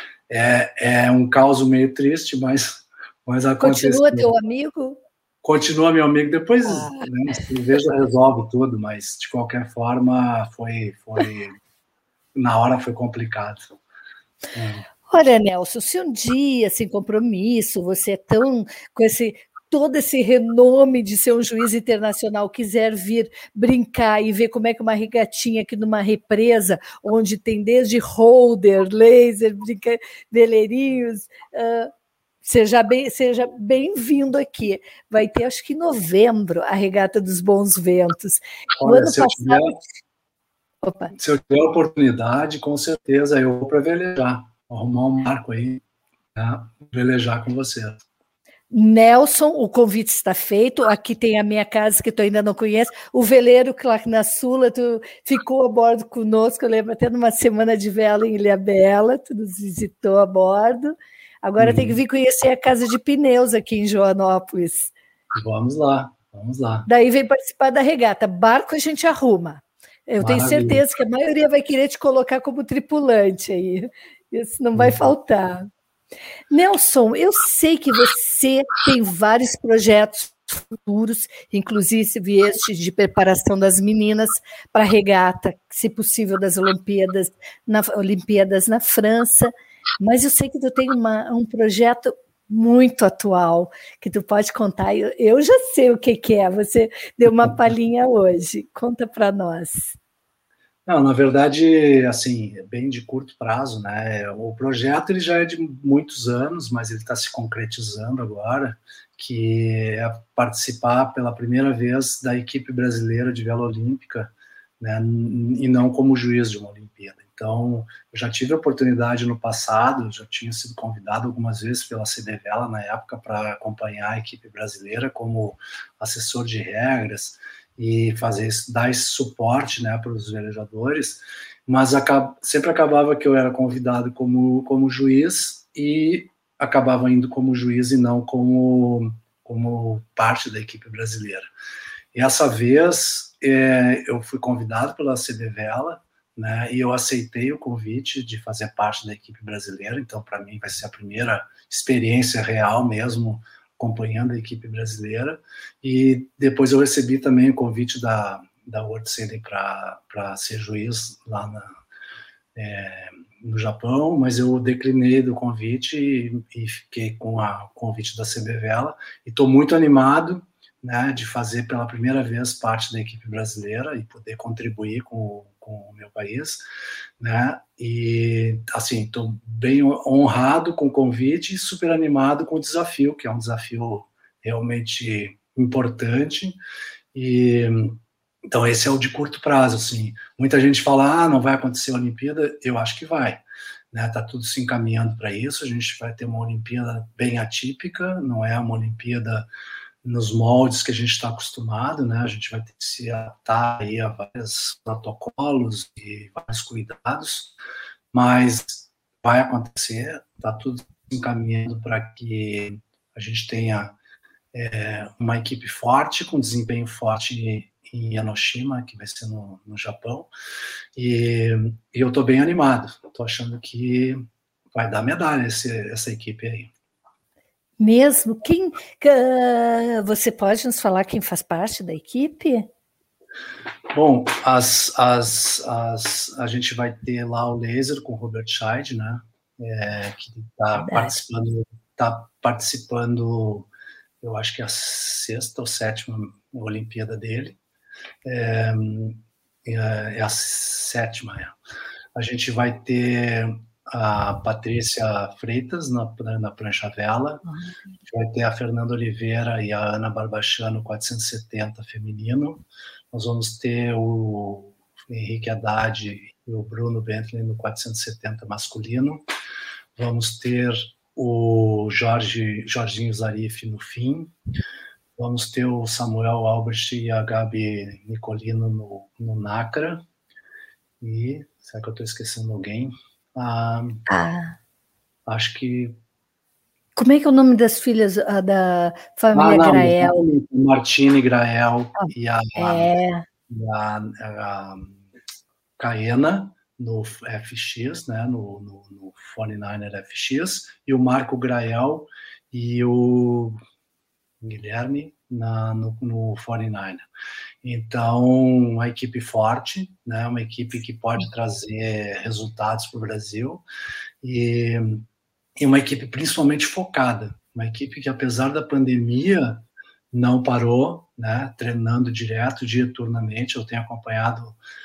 é, é um caso meio triste, mas, mas aconteceu. Continua teu amigo? Continua meu amigo. Depois, ah. né, cerveja resolve tudo, mas, de qualquer forma, foi, foi na hora foi complicado. É. Olha, Nelson, se um dia, sem compromisso, você é tão com esse... todo esse renome de ser um juiz internacional, quiser vir brincar e ver como é que uma regatinha aqui numa represa, onde tem desde holder, laser, brinca, veleirinhos, uh, seja bem, seja bem-vindo aqui. Vai ter, acho que em novembro, a Regata dos Bons Ventos. Olha, no ano se passado... Eu tiver, Opa. Se eu tiver oportunidade, com certeza eu vou para velejar, arrumar um marco aí, né, velejar com você. Nelson, o convite está feito. Aqui tem a minha casa que tu ainda não conhece. O veleiro lá na Sula, tu ficou a bordo conosco. Eu lembro até numa semana de vela em Ilhabela, tu nos visitou a bordo. Agora uhum. tem que vir conhecer a casa de pneus aqui em Joanópolis. Vamos lá, vamos lá. Daí vem participar da regata. Barco a gente arruma. Eu Maravilha. Tenho certeza que a maioria vai querer te colocar como tripulante aí. Isso não vai uhum. faltar. Nelson, eu sei que você tem vários projetos futuros, inclusive este de preparação das meninas para a regata, se possível, das Olimpíadas na, Olimpíadas na França, mas eu sei que tu tem uma, um projeto muito atual, que tu pode contar. Eu, eu já sei o que, que é, você deu uma palhinha hoje. Conta para nós. Não, na verdade, assim, é bem de curto prazo, né? O projeto ele já é de muitos anos, mas ele está se concretizando agora, que é participar pela primeira vez da equipe brasileira de vela olímpica, né? E não como juiz de uma Olimpíada. Então, eu já tive a oportunidade no passado, já tinha sido convidado algumas vezes pela C B Vela na época para acompanhar a equipe brasileira como assessor de regras, e fazer dar esse suporte, né, para os velejadores, mas acaba, sempre acabava que eu era convidado como, como juiz e acabava indo como juiz e não como, como parte da equipe brasileira. E essa vez é, eu fui convidado pela C B Vela, né, e eu aceitei o convite de fazer parte da equipe brasileira, então para mim vai ser a primeira experiência real mesmo, acompanhando a equipe brasileira, e depois eu recebi também o convite da, da World Sailing para ser juiz lá na, é, no Japão, mas eu declinei do convite e, e fiquei com a, o convite da C B Vela, e estou muito animado, né, de fazer pela primeira vez parte da equipe brasileira e poder contribuir com o, com o meu país, né, e assim, estou bem honrado com o convite e super animado com o desafio, que é um desafio realmente importante, e então esse é o de curto prazo, assim, muita gente fala, ah, não vai acontecer a Olimpíada, eu acho que vai, né, tá tudo se encaminhando para isso, a gente vai ter uma Olimpíada bem atípica, não é uma Olimpíada nos moldes que a gente está acostumado, né? A gente vai ter que se adaptar aí a vários protocolos e vários cuidados, mas vai acontecer, está tudo encaminhando para que a gente tenha é, uma equipe forte, com desempenho forte em Enoshima, que vai ser no, no Japão, e, e eu estou bem animado, estou achando que vai dar medalha esse, essa equipe aí. Mesmo? Quem, você pode nos falar quem faz parte da equipe? Bom, as, as, as, a gente vai ter lá o laser com o Robert Scheid, né? É, que está participando, tá participando, eu acho que é a sexta ou sétima Olimpíada dele. É, é a sétima. É. A gente vai ter a Patrícia Freitas na, na prancha vela, a gente vai ter a Fernanda Oliveira e a Ana Barbachano quatrocentos e setenta feminino, nós vamos ter o Henrique Haddad e o Bruno Bentley no quatrocentos e setenta masculino, vamos ter o Jorge, Jorginho Zarif no fim, vamos ter o Samuel Albert e a Gabi Nicolino no, no Nacra, e será que eu estou esquecendo alguém? Ah, ah. Acho que... Como é que é o nome das filhas da família ah, não, Grael? Martine Grael ah, e a, é. a, a, a Caena no F X, né, no, no, no quarenta e nove er F X, e o Marco Grael e o Guilherme na, no, no quarenta e nove er. Então, uma equipe forte, né, uma equipe que pode trazer resultados para o Brasil, e, e uma equipe principalmente focada, uma equipe que, apesar da pandemia, não parou, né, treinando direto, diuturnamente. Eu tenho acompanhado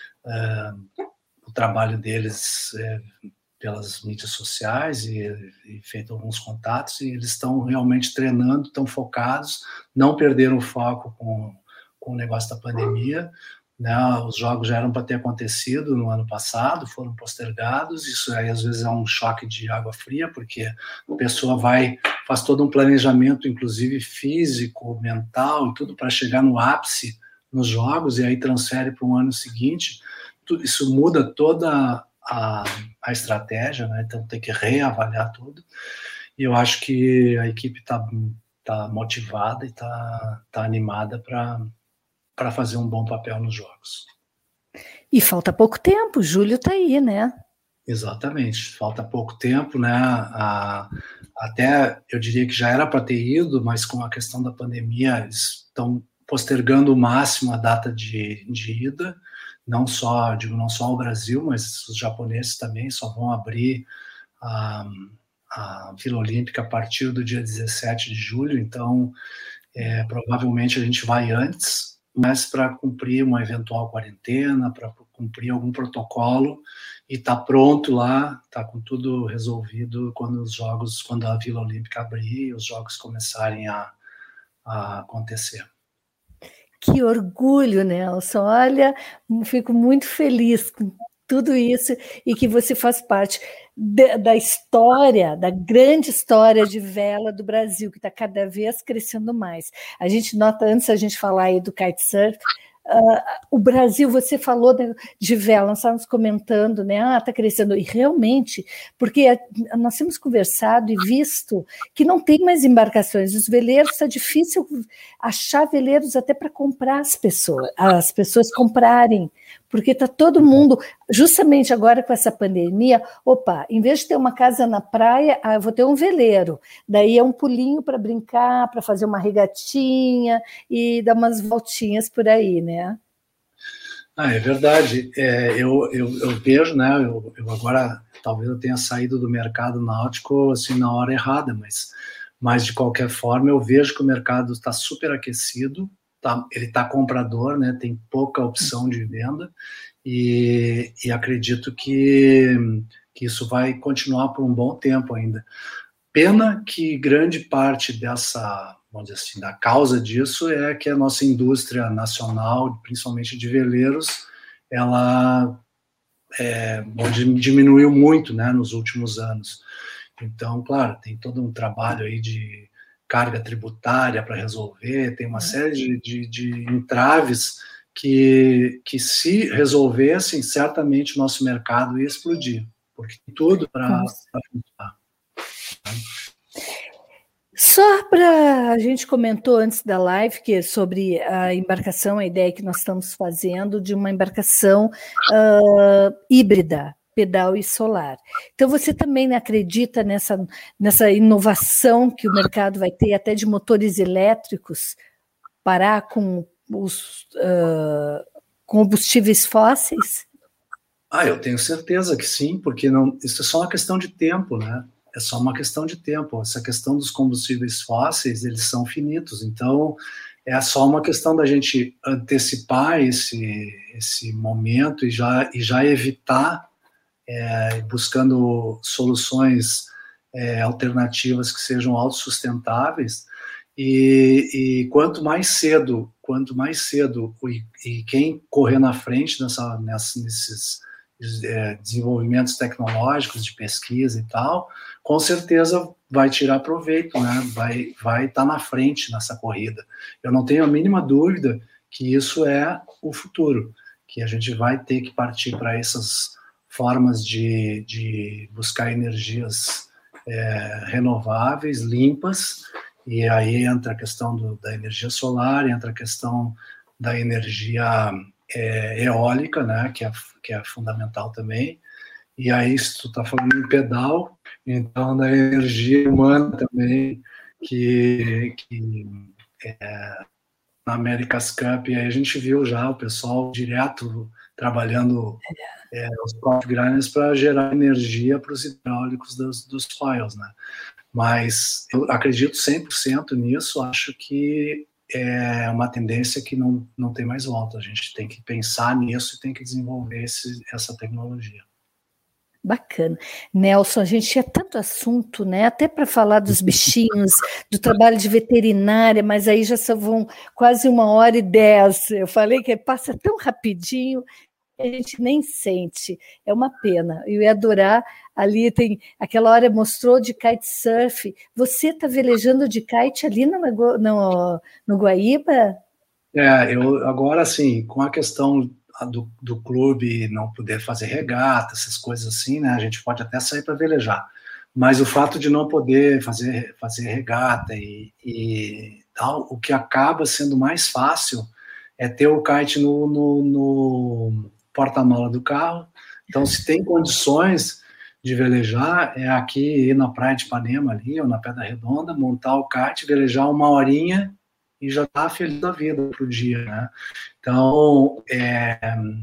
uh, o trabalho deles uh, pelas mídias sociais e, e feito alguns contatos, e eles estão realmente treinando, estão focados, não perderam o foco com com o negócio da pandemia, né? Os jogos já eram para ter acontecido no ano passado, foram postergados. Isso aí às vezes é um choque de água fria, porque a pessoa vai, faz todo um planejamento, inclusive físico, mental e tudo, para chegar no ápice nos jogos, e aí transfere para um ano seguinte. Tudo, isso muda toda a, a estratégia, né? Então tem que reavaliar tudo, e eu acho que a equipe está tá motivada e está tá animada para para fazer um bom papel nos jogos. E falta pouco tempo, julho está aí, né? Exatamente, falta pouco tempo, né? A, até eu diria que já era para ter ido, mas com a questão da pandemia, eles estão postergando o máximo a data de, de ida, não só, digo, não só o Brasil, mas os japoneses também só vão abrir a, a Vila Olímpica a partir do dia dezessete de julho, então é, provavelmente a gente vai antes, mas para cumprir uma eventual quarentena, para cumprir algum protocolo, e tá pronto lá, tá com tudo resolvido quando os jogos, quando a Vila Olímpica abrir e os jogos começarem a, a acontecer. Que orgulho, Nelson, olha, fico muito feliz com tudo isso, e que você faz parte de, da história, da grande história de vela do Brasil, que está cada vez crescendo mais. A gente nota, antes a gente falar aí do kitesurf, uh, o Brasil, você falou de, de vela, nós estávamos comentando, né, ah, está crescendo, e realmente, porque nós temos conversado e visto que não tem mais embarcações, os veleiros, está difícil achar veleiros até para comprar as pessoas, as pessoas comprarem, porque está todo mundo, justamente agora com essa pandemia, opa, em vez de ter uma casa na praia, ah, eu vou ter um veleiro, daí é um pulinho para brincar, para fazer uma regatinha e dar umas voltinhas por aí, né? Ah, é verdade, é, eu, eu, eu vejo, né, eu, eu agora, talvez eu tenha saído do mercado náutico, assim, na hora errada, mas, mas de qualquer forma eu vejo que o mercado está super aquecido, tá, ele está comprador, né, tem pouca opção de venda, e, e acredito que, que isso vai continuar por um bom tempo ainda. Pena que grande parte dessa, vamos dizer assim, da causa disso é que a nossa indústria nacional, principalmente de veleiros, ela é, diminuiu muito, né, nos últimos anos. Então, claro, tem todo um trabalho aí de carga tributária para resolver, tem uma série de, de, de entraves que, que, se resolvessem, certamente o nosso mercado ia explodir, porque tem tudo para funcionar. Só para a gente comentou antes da live que é sobre a embarcação, a ideia que nós estamos fazendo de uma embarcação uh, híbrida, pedal e solar. Então, você também acredita nessa, nessa inovação que o mercado vai ter, até de motores elétricos, parar com os uh, combustíveis fósseis? Ah, eu tenho certeza que sim, porque não, isso é só uma questão de tempo, né? É só uma questão de tempo. Essa questão dos combustíveis fósseis, eles são finitos, então é só uma questão da gente antecipar esse, esse momento e já, e já evitar, é, buscando soluções é, alternativas que sejam autossustentáveis, e, e quanto mais cedo, quanto mais cedo, e, e quem correr na frente nessa, nessa, nesses é, desenvolvimentos tecnológicos de pesquisa e tal, com certeza vai tirar proveito, né? vai vai estar na frente nessa corrida. Eu não tenho a mínima dúvida que isso é o futuro, que a gente vai ter que partir para essas formas de, de buscar energias é, renováveis, limpas, e aí entra a questão do, da energia solar, entra a questão da energia é, eólica, né? que, é, que é fundamental também. E aí, se tu está falando em pedal, então da energia humana também, que, que é, na America's Cup, aí a gente viu já o pessoal direto trabalhando é, os próprios grinders para gerar energia para os hidráulicos dos, dos coils, né? Mas eu acredito cem por cento nisso, acho que é uma tendência que não, não tem mais volta. A gente tem que pensar nisso e tem que desenvolver esse, essa tecnologia. Bacana. Nelson, a gente tinha tanto assunto, né? Até para falar dos bichinhos, do trabalho de veterinária, mas aí já só vão quase uma hora e dez. Eu falei que passa tão rapidinho, a gente nem sente. É uma pena. Eu ia adorar. Ali tem, aquela hora mostrou de kitesurf. Você está velejando de kite ali no, no, no Guaíba? É, eu agora, assim, com a questão Do, do clube não poder fazer regata, essas coisas assim, né? A gente pode até sair para velejar, mas o fato de não poder fazer, fazer regata e, e tal, o que acaba sendo mais fácil é ter o kite no, no, no porta-mala do carro. Então, se tem condições de velejar, é aqui ir na praia de Ipanema ali, ou na Pedra Redonda, montar o kite, velejar uma horinha e já tá feliz da vida pro dia, né? Então, é,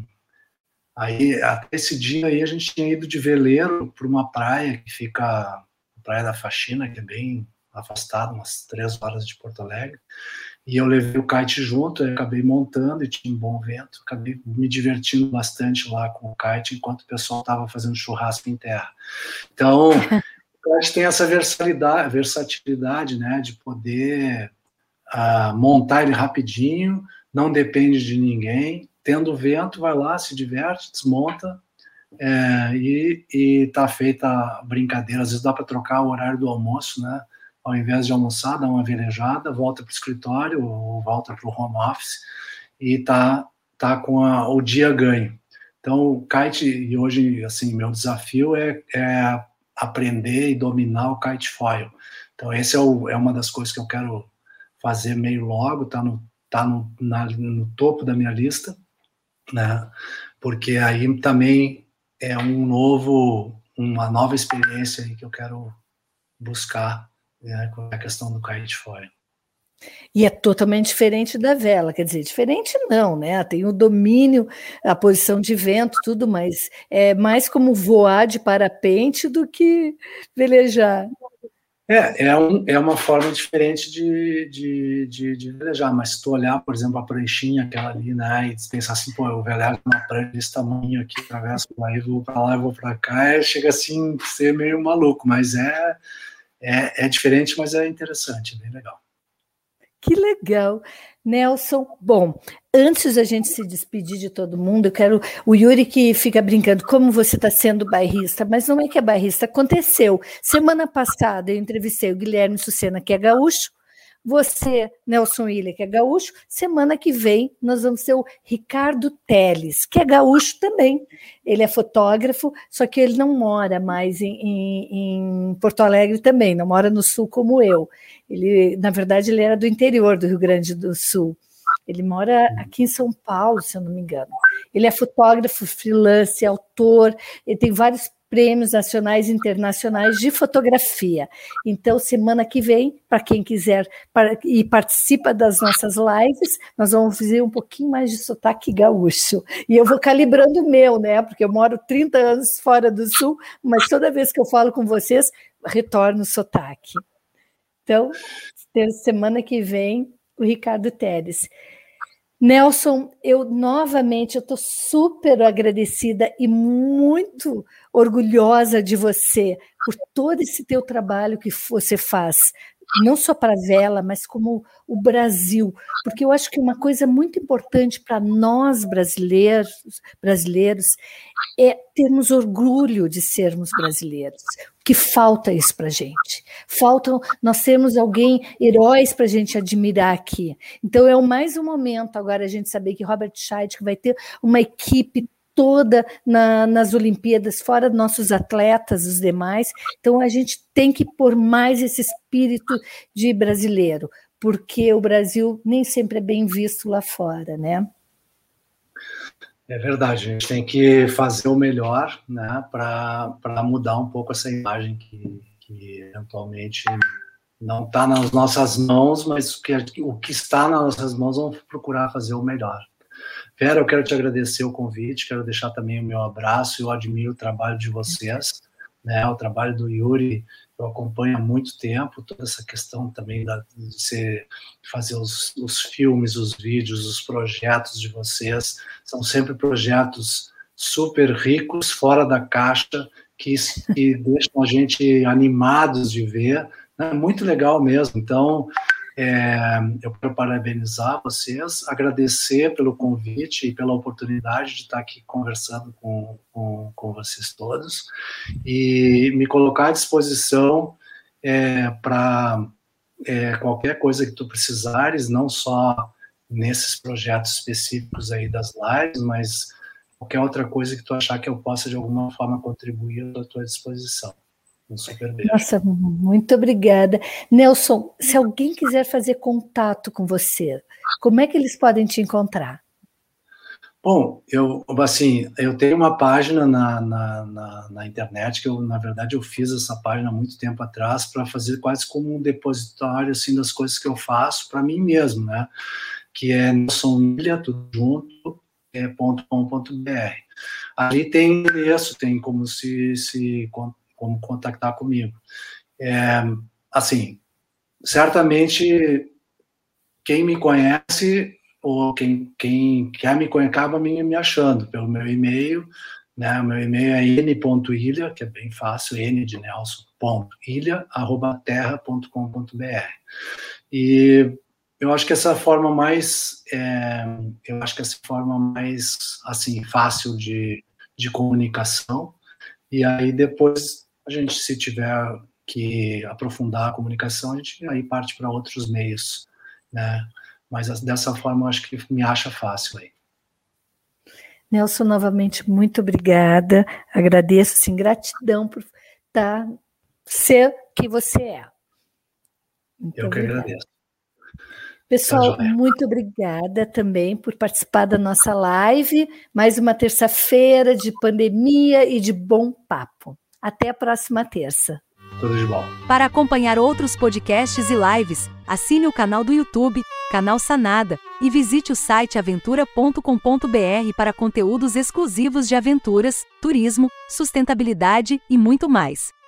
aí, até esse dia aí a gente tinha ido de veleiro para uma praia que fica, a Praia da Faxina, que é bem afastada, umas três horas de Porto Alegre, e eu levei o kite junto, eu acabei montando e tinha um bom vento, acabei me divertindo bastante lá com o kite, enquanto o pessoal estava fazendo churrasco em terra. Então, eu acho que tem essa versatilidade, versatilidade, né, de poder Uh, montar ele rapidinho, não depende de ninguém, tendo vento, vai lá, se diverte, desmonta, é, e, e tá feita a brincadeira. Às vezes dá para trocar o horário do almoço, né? Ao invés de almoçar, dá uma velejada, volta para o escritório, ou volta para o home office, e tá, tá com a, o dia ganho. Então, o kite, e hoje, assim, meu desafio é, é aprender e dominar o kite foil. Então, esse é, o, é uma das coisas que eu quero fazer meio logo, tá no, tá no, na, no topo da minha lista, né? Porque aí também é um novo, uma nova experiência aí que eu quero buscar, né, com a questão do kite foil. E é totalmente diferente da vela, quer dizer, diferente não, né? Tem o domínio, a posição de vento, tudo, mas é mais como voar de parapente do que velejar. É, é, um, é uma forma diferente de, de, de, de velejar, mas se tu olhar, por exemplo, a pranchinha, aquela ali, né, e pensar assim, pô, eu velejo uma prancha desse tamanho aqui, atravesso aí, vou para lá, vou para cá, é, chega assim a ser meio maluco, mas é, é, é diferente, mas é interessante, é bem legal. Que legal. Nelson, bom, antes da gente se despedir de todo mundo, eu quero, o Yuri que fica brincando, como você está sendo bairrista, mas não é que é bairrista, aconteceu. Semana passada eu entrevistei o Guilherme Sucena, que é gaúcho, você, Nelson William, que é gaúcho, semana que vem nós vamos ter o Ricardo Teles, que é gaúcho também. Ele é fotógrafo, só que ele não mora mais em, em, em Porto Alegre também, não mora no Sul como eu. Ele, na verdade, ele era do interior do Rio Grande do Sul. Ele mora aqui em São Paulo, se eu não me engano. Ele é fotógrafo, freelance, autor, ele tem vários prêmios nacionais e internacionais de fotografia. Então, semana que vem, para quem quiser para, e participa das nossas lives, nós vamos fazer um pouquinho mais de sotaque gaúcho. E eu vou calibrando o meu, né? Porque eu moro trinta anos fora do Sul, mas toda vez que eu falo com vocês, retorno o sotaque. Então, semana que vem, o Ricardo Teles. Nelson, eu novamente eu estou super agradecida e muito orgulhosa de você por todo esse teu trabalho que você faz, não só para a vela, mas como o Brasil, porque eu acho que uma coisa muito importante para nós brasileiros, brasileiros é termos orgulho de sermos brasileiros, que falta isso para a gente. Faltam nós termos alguém, heróis para a gente admirar aqui. Então é mais um momento agora a gente saber que Robert Scheid vai ter uma equipe toda na, nas Olimpíadas, fora nossos atletas, os demais. Então a gente tem que pôr mais esse espírito de brasileiro, porque o Brasil nem sempre é bem visto lá fora, né? É verdade, a gente tem que fazer o melhor, né, para mudar um pouco essa imagem que, que eventualmente não está nas nossas mãos, mas o que, o que está nas nossas mãos, vamos procurar fazer o melhor. Vera, eu quero te agradecer o convite, quero deixar também o meu abraço, eu admiro o trabalho de vocês, né, o trabalho do Yuri, eu acompanho há muito tempo, toda essa questão também da, de ser, fazer os, os filmes, os vídeos, os projetos de vocês, são sempre projetos super ricos, fora da caixa, que, que deixam a gente animados de ver, é muito legal mesmo. Então, é, eu quero parabenizar vocês, agradecer pelo convite e pela oportunidade de estar aqui conversando com, com, com vocês todos e me colocar à disposição é, para é, qualquer coisa que tu precisares, não só nesses projetos específicos aí das lives, mas qualquer outra coisa que tu achar que eu possa de alguma forma contribuir, eu estou à tua disposição. Um super beijo. Nossa, muito obrigada. Nelson, se alguém quiser fazer contato com você, como é que eles podem te encontrar? Bom, eu, assim, eu tenho uma página na, na, na, na internet, que eu, na verdade, eu fiz essa página há muito tempo atrás para fazer quase como um depositório, assim, das coisas que eu faço para mim mesmo, né? Que é nelsonilha, tudo junto, é, ponto com ponto br. Ali tem endereço, tem como se... se como contactar comigo. É, assim, certamente quem me conhece ou quem, quem quer me conhecer acaba me, me achando pelo meu e-mail, né? O meu e-mail é n ponto ilha, que é bem fácil, n de Nelson, ponto, ilha, arroba terra ponto com ponto br. E eu acho que essa forma mais, é, eu acho que essa forma mais, assim, fácil de, de comunicação, e aí depois a gente, se tiver que aprofundar a comunicação, a gente aí parte para outros meios, né? Mas dessa forma eu acho que me acha fácil aí. Nelson, novamente, muito obrigada. Agradeço, sim, gratidão por tá, ser que você é. Muito eu que obrigada. agradeço. Pessoal, Tá, muito obrigada também por participar da nossa live. Mais uma terça-feira de pandemia e de bom papo. Até a próxima terça. Tudo de bom. Para acompanhar outros podcasts e lives, assine o canal do YouTube, Canal Sanada, e visite o site aventura ponto com ponto br para conteúdos exclusivos de aventuras, turismo, sustentabilidade e muito mais.